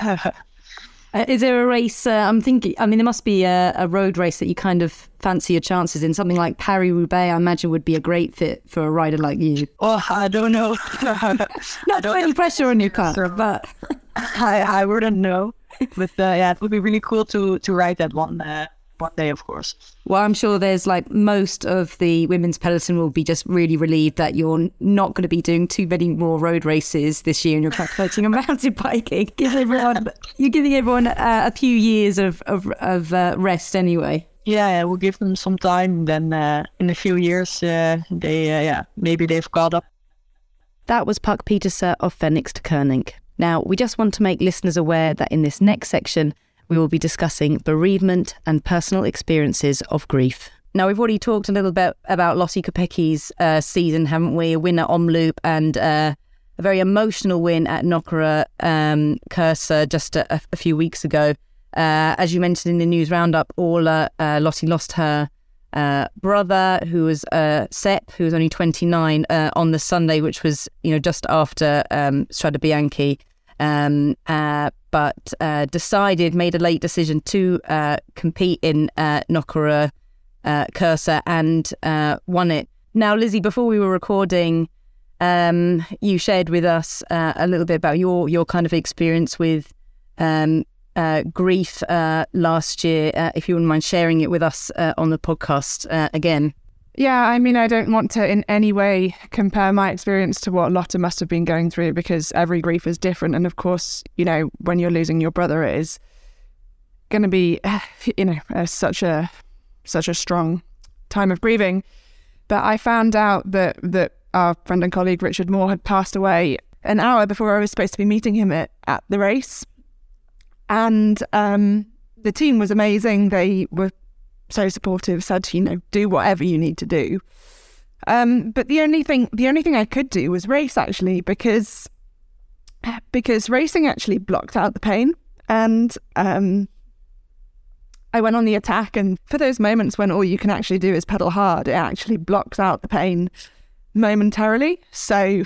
Speaker 2: Is there a race, I'm thinking, I mean, there must be a road race that you kind of fancy your chances in. Something like Paris-Roubaix, I imagine, would be a great fit for a rider like you.
Speaker 6: Oh, I don't know.
Speaker 2: Not put any pressure on your car, but
Speaker 6: I wouldn't know. But it would be really cool to ride that one day, of course.
Speaker 2: Well, I'm sure there's like most of the women's peloton will be just really relieved that you're not going to be doing too many more road races this year, and you're concentrating on mountain biking. You're giving everyone a few years of rest anyway.
Speaker 6: Yeah, we'll give them some time. Then in a few years, maybe they've caught up.
Speaker 2: That was Puck Pieterse of Phoenix to Koning. Now, we just want to make listeners aware that in this next section, we will be discussing bereavement and personal experiences of grief. Now, we've already talked a little bit about Lotte Kopecky's season, haven't we? A win at Omloop and a very emotional win at Nokere Koerse just a few weeks ago. As you mentioned in the news roundup, Orla, Lotte lost her brother, who was Sepp, who was only 29, on the Sunday, which was just after Strade Bianche. But made a late decision to compete in Nokere Koerse and won it. Now, Lizzie, before we were recording, you shared with us a little bit about your kind of experience with grief last year. If you wouldn't mind sharing it with us on the podcast again.
Speaker 4: Yeah, I mean, I don't want to in any way compare my experience to what Lotte must have been going through, because every grief is different. And of course, when you're losing your brother, it is going to be, such a strong time of grieving. But I found out that our friend and colleague Richard Moore had passed away an hour before I was supposed to be meeting him at the race. And the team was amazing. They were so supportive, said, do whatever you need to do. But the only thing I could do was race, actually, because racing actually blocked out the pain. And I went on the attack, and for those moments when all you can actually do is pedal hard, it actually blocks out the pain momentarily. So,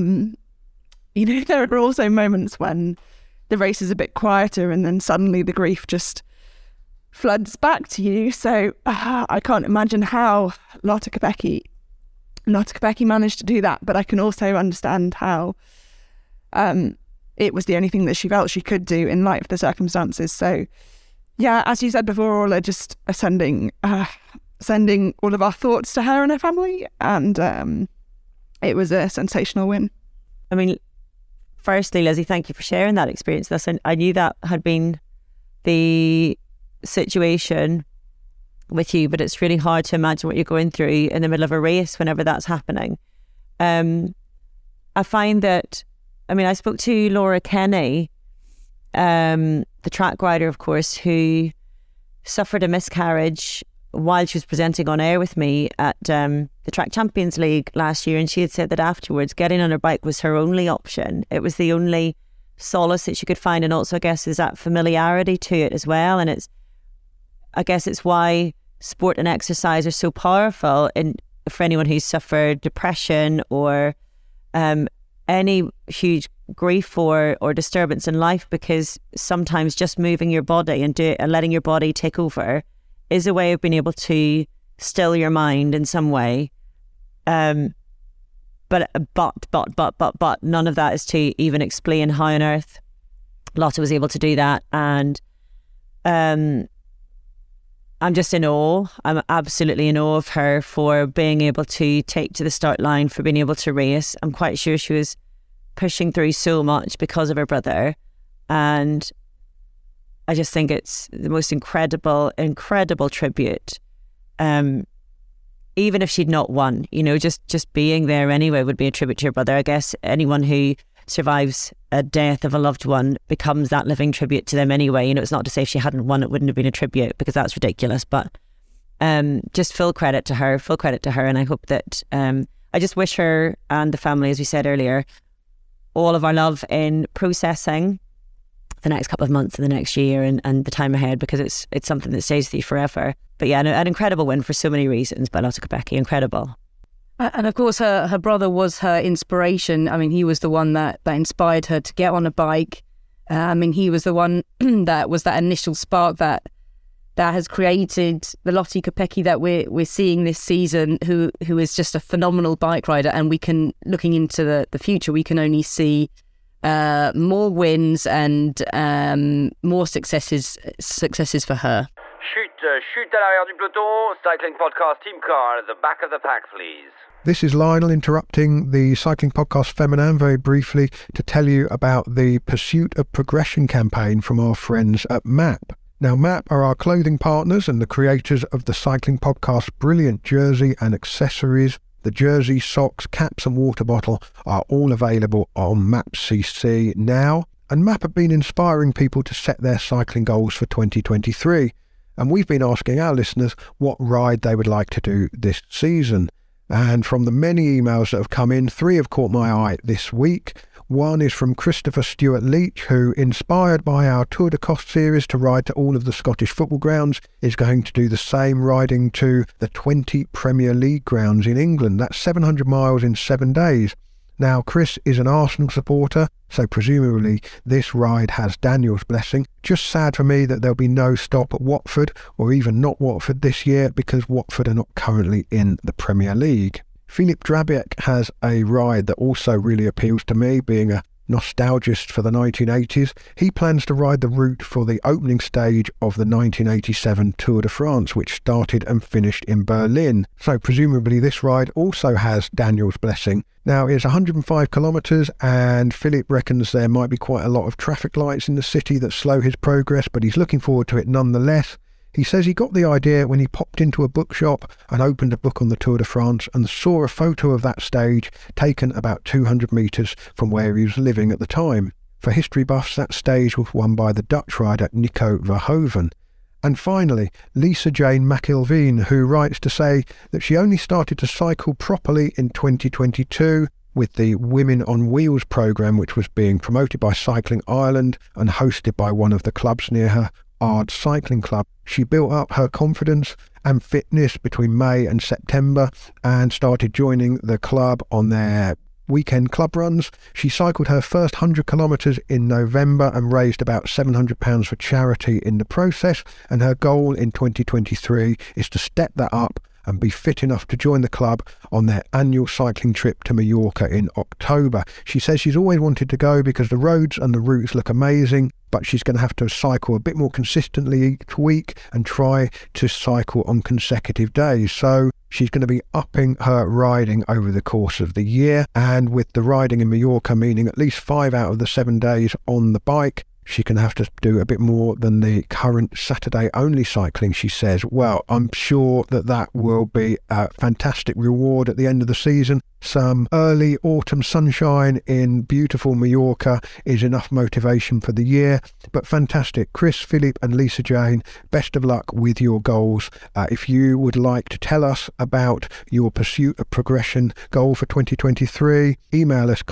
Speaker 4: there are also moments when the race is a bit quieter and then suddenly the grief just floods back to you. So I can't imagine how Lotte Kopecky managed to do that, but I can also understand how it was the only thing that she felt she could do in light of the circumstances. So yeah, as you said before, Orla, just sending all of our thoughts to her and her family, and it was a sensational win.
Speaker 3: I mean, firstly, Lizzie, thank you for sharing that experience with us. And I knew that had been the situation with you, but it's really hard to imagine what you're going through in the middle of a race whenever that's happening. I find that, I spoke to Laura Kenny, the track rider, of course, who suffered a miscarriage while she was presenting on air with me at the Track Champions League last year, and she had said that afterwards getting on her bike was her only option. It was the only solace that she could find, and also I guess there's that familiarity to it as well. And I guess it's why sport and exercise are so powerful for anyone who's suffered depression or any huge grief or disturbance in life, because sometimes just moving your body and letting your body take over is a way of being able to still your mind in some way. But none of that is to even explain how on earth Lotte was able to do that. And I'm just in awe. I'm absolutely in awe of her for being able to take to the start line, for being able to race. I'm quite sure she was pushing through so much because of her brother. And I just think it's the most incredible tribute. Even if she'd not won, just being there anyway would be a tribute to her brother. I guess anyone who survives a death of a loved one becomes that living tribute to them anyway. It's not to say if she hadn't won, it wouldn't have been a tribute, because that's ridiculous. But just full credit to her. And I hope that I just wish her and the family, as we said earlier, all of our love in processing the next couple of months and the next year and the time ahead, because it's something that stays with you forever. But yeah, an incredible win for so many reasons by Lotte Kopecky. Incredible.
Speaker 2: And of course, her brother was her inspiration. He was the one that inspired her to get on a bike. He was the one that was that initial spark that has created the Lotte Kopecky that we're seeing this season, who is just a phenomenal bike rider. And we can, looking into the future, we can only see more wins and more successes for her.
Speaker 7: Chute à l'arrière du peloton, Cycling Podcast Team Car at the back of the pack, please.
Speaker 8: This is Lionel interrupting the Cycling Podcast Feminin very briefly to tell you about the Pursuit of Progression campaign from our friends at MAP. Now, MAP are our clothing partners and the creators of the Cycling Podcast brilliant jersey and accessories. The jersey, socks, caps and water bottle are all available on MAP CC now. And MAP have been inspiring people to set their cycling goals for 2023. And we've been asking our listeners what ride they would like to do this season. And from the many emails that have come in, 3 have caught my eye this week. One is from Christopher Stewart Leach, who, inspired by our Tour de Coste series to ride to all of the Scottish football grounds, is going to do the same, riding to the 20 Premier League grounds in England. That's 700 miles in 7 days. Now, Chris is an Arsenal supporter, so presumably this ride has Daniel's blessing. Just sad for me that there'll be no stop at Watford, or even not Watford this year, because Watford are not currently in the Premier League. Philippe Drabiek has a ride that also really appeals to me, being a nostalgist for the 1980s. He plans to ride the route for the opening stage of the 1987 Tour de France, which started and finished in Berlin. So presumably this ride also has Daniel's blessing. Now, it's 105 kilometres, and Philip reckons there might be quite a lot of traffic lights in the city that slow his progress, but he's looking forward to it nonetheless. He says he got the idea when he popped into a bookshop and opened a book on the Tour de France and saw a photo of that stage taken about 200 metres from where he was living at the time. For history buffs, that stage was won by the Dutch rider Nico Verhoeven. And finally, Lisa Jane McIlveen, who writes to say that she only started to cycle properly in 2022 with the Women on Wheels programme, which was being promoted by Cycling Ireland and hosted by one of the clubs near her, Ard Cycling Club. She built up her confidence and fitness between May and September and started joining the club on their weekend club runs. She cycled her first 100 kilometres in November and raised about £700 for charity in the process, and her goal in 2023 is to step that up and be fit enough to join the club on their annual cycling trip to Mallorca in October. She says she's always wanted to go because the roads and the routes look amazing, but she's going to have to cycle a bit more consistently each week and try to cycle on consecutive days. So she's going to be upping her riding over the course of the year, and with the riding in Mallorca meaning at least 5 out of the 7 days on the bike, she's going to have to do a bit more than the current Saturday-only cycling, she says. Well, I'm sure that will be a fantastic reward at the end of the season. Some early autumn sunshine in beautiful Mallorca is enough motivation for the year. But fantastic. Chris, Philip and Lisa Jane, best of luck with your goals. If you would like to tell us about your pursuit of progression goal for 2023, email us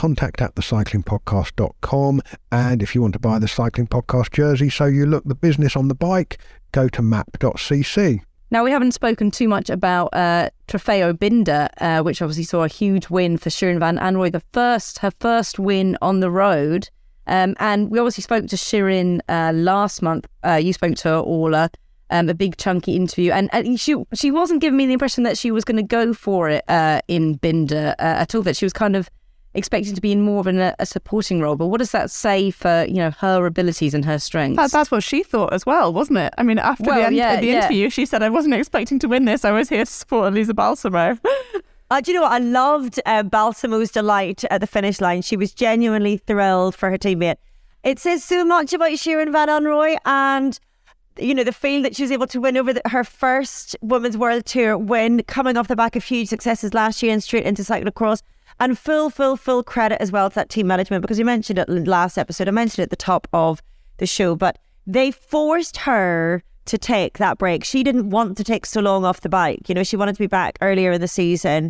Speaker 8: contact@thecyclingpodcast.com. And if you want to buy the Cycling Podcast jersey so you look the business on the bike, go to map.cc.
Speaker 2: Now, we haven't spoken too much about Trofeo Binder, which obviously saw a huge win for Shirin van Anrooij, her first win on the road. And we obviously spoke to Shirin last month. You spoke to her, Orla, a big chunky interview. And she wasn't giving me the impression that she was going to go for it in Binder at all, that she was kind of expected to be in more of a supporting role. But what does that say for, her abilities and her strengths?
Speaker 4: That's what she thought as well, wasn't it? I mean, after the interview, she said, I wasn't expecting to win this. I was here to support Elisa Balsamo.
Speaker 3: Do you know what? I loved Balsamo's delight at the finish line. She was genuinely thrilled for her teammate. It says so much about Shirin van Anrooij and, the feel that she was able to win over her first Women's World Tour win, coming off the back of huge successes last year and straight into cyclocross. And full credit as well to that team management, because we mentioned it in the last episode. I mentioned it at the top of the show, but they forced her to take that break. She didn't want to take so long off the bike. She wanted to be back earlier in the season.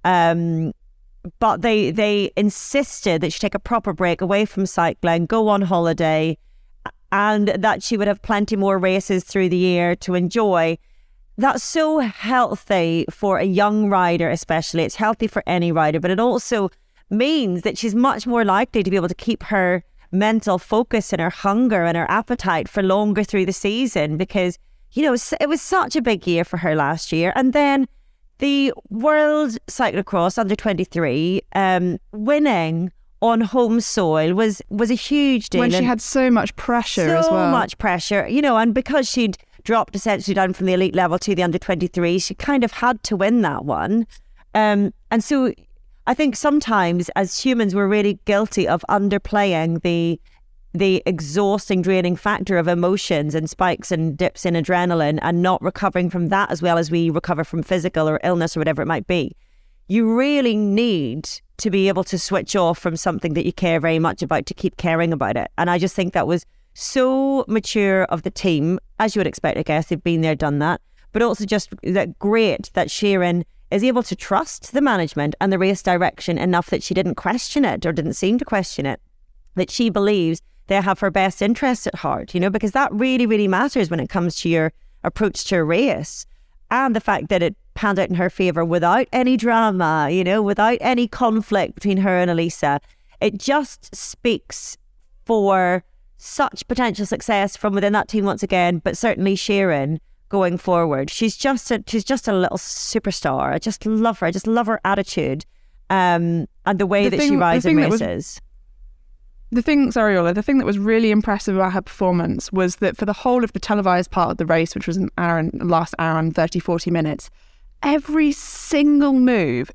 Speaker 3: But they insisted that she take a proper break away from cycling, go on holiday, and that she would have plenty more races through the year to enjoy. That's so healthy for a young rider, especially. It's healthy for any rider, but it also means that she's much more likely to be able to keep her mental focus and her hunger and her appetite for longer through the season, because, it was such a big year for her last year. And then the World Cyclocross under 23, winning on home soil was a huge deal.
Speaker 4: When she had so much pressure as well.
Speaker 3: So much pressure, and because she'd dropped essentially down from the elite level to the under 23, she kind of had to win that one. And so I think sometimes as humans we're really guilty of underplaying the exhausting, draining factor of emotions and spikes and dips in adrenaline, and not recovering from that as well as we recover from physical or illness or whatever it might be. You really need to be able to switch off from something that you care very much about to keep caring about it. And I just think that was so mature of the team, as you would expect. I guess they've been there, done that, but also just that great that Shirin is able to trust the management and the race direction enough that she didn't question it, or didn't seem to question it, that she believes they have her best interests at heart, because that really, really matters when it comes to your approach to a race. And the fact that it panned out in her favour without any drama, without any conflict between her and Elisa, it just speaks for such potential success from within that team once again, but certainly Shirin going forward. She's just a little superstar. I just love her. I just love her attitude and the way that she rides in races.
Speaker 4: The thing that was really impressive about her performance was that for the whole of the televised part of the race, which was last hour and 30, 40 minutes, every single move,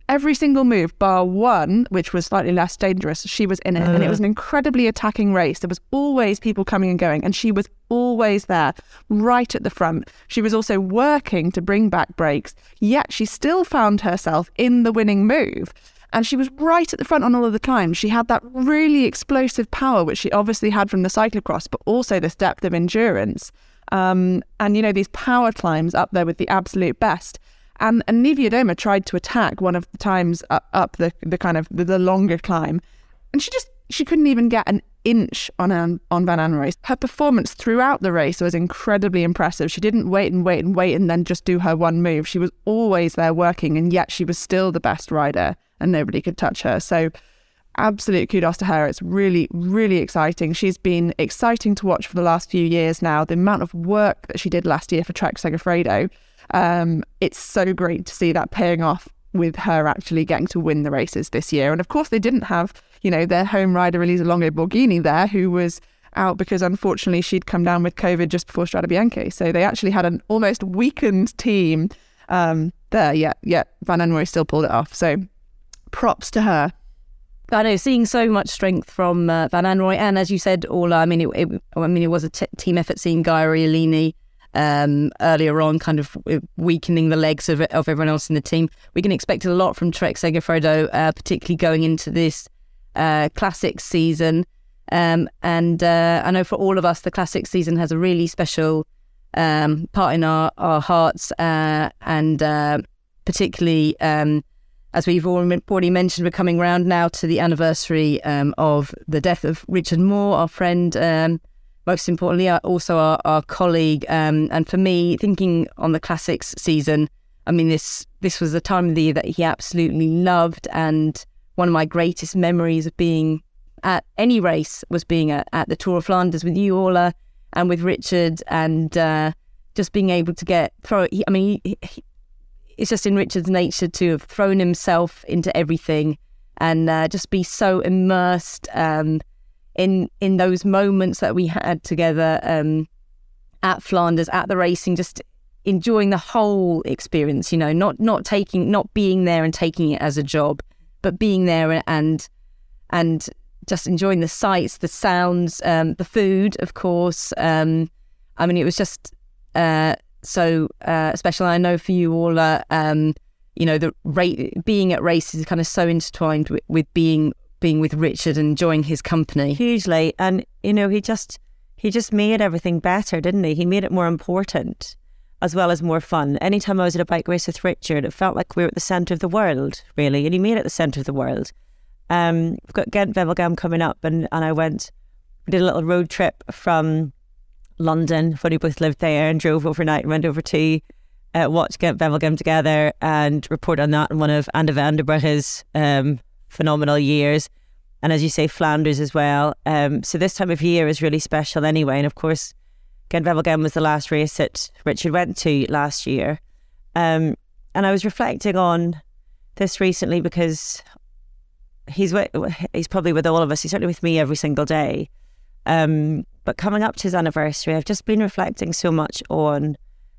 Speaker 4: bar one, which was slightly less dangerous, she was in it. And it was an incredibly attacking race. There was always people coming and going, and she was always there, right at the front. She was also working to bring back breaks, yet she still found herself in the winning move. And she was right at the front on all of the climbs. She had that really explosive power, which she obviously had from the cyclocross, but also this depth of endurance. And, you know, these power climbs up there with the absolute best. And Niewiadoma tried to attack one of the times up the kind of the longer climb, and she couldn't even get an inch on Van Anrooij. Her performance throughout the race was incredibly impressive. She didn't wait and then just do her one move. She was always there working, and yet she was still the best rider, and nobody could touch her. So absolute kudos to her. It's really, really exciting. She's been exciting to watch for the last few years now. The amount of work that she did last year for Trek Segafredo. It's so great to see that paying off with her actually getting to win the races this year. And of course they didn't have, you know, their home rider Elisa Longo Borghini there, who was out because unfortunately she'd come down with COVID just before Strade Bianche. So they actually had an almost weakened team there, yet Van Anrooij still pulled it off. So props to her.
Speaker 2: I know, seeing so much strength from Van Anrooij, and as you said, Orla, it was a team effort seeing Gaia Iolini earlier on, kind of weakening the legs of everyone else in the team. We can expect a lot from Trek Segafredo, particularly going into this classic season. And I know for all of us, the classic season has a really special part in our hearts, and particularly, as we've already mentioned, we're coming round now to the anniversary of the death of Richard Moore, our friend, most importantly, also our colleague. And for me, thinking on the Classics season, I mean, this was a time of the year that he absolutely loved. And one of my greatest memories of being at any race was being at the Tour of Flanders with you, Orla, and with Richard, and just being able to it's just in Richard's nature to have thrown himself into everything and just be so immersed in those moments that we had together at Flanders, at the racing, just enjoying the whole experience, you know, not being there and taking it as a job, but being there and just enjoying the sights, the sounds, the food, of course. It was just so special. I know for you all, you know, being at races is kind of so intertwined with being with Richard and enjoying his company.
Speaker 3: Hugely. And, you know, he just made everything better, didn't he? He made it more important as well as more fun. Anytime I was at a bike race with Richard, it felt like we were at the centre of the world, really. And he made it the centre of the world. We've got Gent-Wevelgem coming up, and we did a little road trip from London, when we both lived there, and drove overnight and went over to watch Gent-Wevelgem together and report on that in one of Anne van der Breggen's phenomenal years. And as you say, Flanders as well. So this time of year is really special anyway. And of course, Gent-Wevelgem was the last race that Richard went to last year. And I was reflecting on this recently because he's probably with all of us. He's certainly with me every single day. But coming up to his anniversary, I've just been reflecting so much on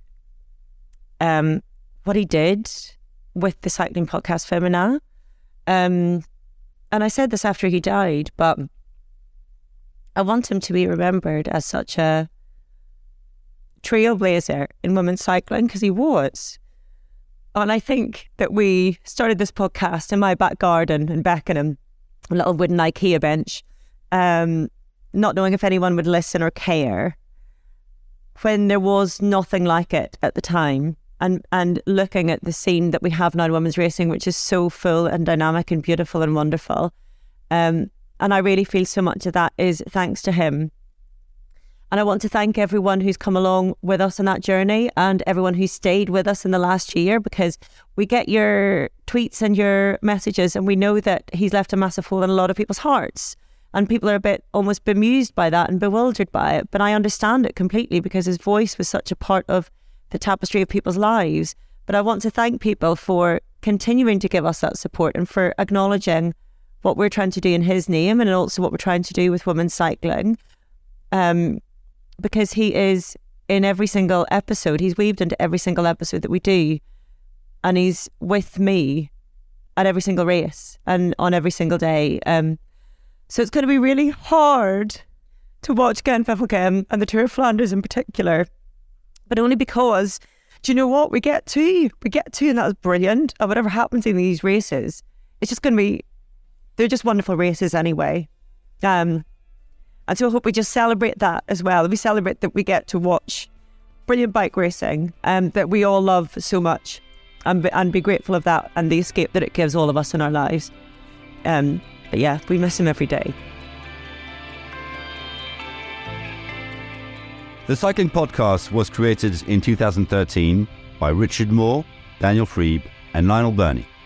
Speaker 3: what he did with the cycling podcast Femina. And I said this after he died, but I want him to be remembered as such a trailblazer in women's cycling, because he was. And I think that we started this podcast in my back garden in Beckenham, a little wooden IKEA bench, not knowing if anyone would listen or care, when there was nothing like it at the time. And looking at the scene that we have now in women's racing, which is so full and dynamic and beautiful and wonderful. And I really feel so much of that is thanks to him. And I want to thank everyone who's come along with us on that journey, and everyone who stayed with us in the last year, because we get your tweets and your messages, and we know that he's left a massive hole in a lot of people's hearts. And people are a bit almost bemused by that and bewildered by it. But I understand it completely, because his voice was such a part of the tapestry of people's lives. But I want to thank people for continuing to give us that support and for acknowledging what we're trying to do in his name, and also what we're trying to do with women's cycling. Because he is in every single episode, he's weaved into every single episode that we do. and he's with me at every single race and on every single day. So it's going to be really hard to watch Gent-Wevelgem and the Tour of Flanders in particular, but only because, do you know what? We get to, and that was brilliant. And whatever happens in these races, it's just going to be, they're just wonderful races anyway. And so I hope we just celebrate that as well. We celebrate that we get to watch brilliant bike racing that we all love so much, and be grateful of that and the escape that it gives all of us in our lives. But yeah, we miss him every day.
Speaker 9: The Cycling Podcast was created in 2013 by Richard Moore, Daniel Freeb and Lionel Burney.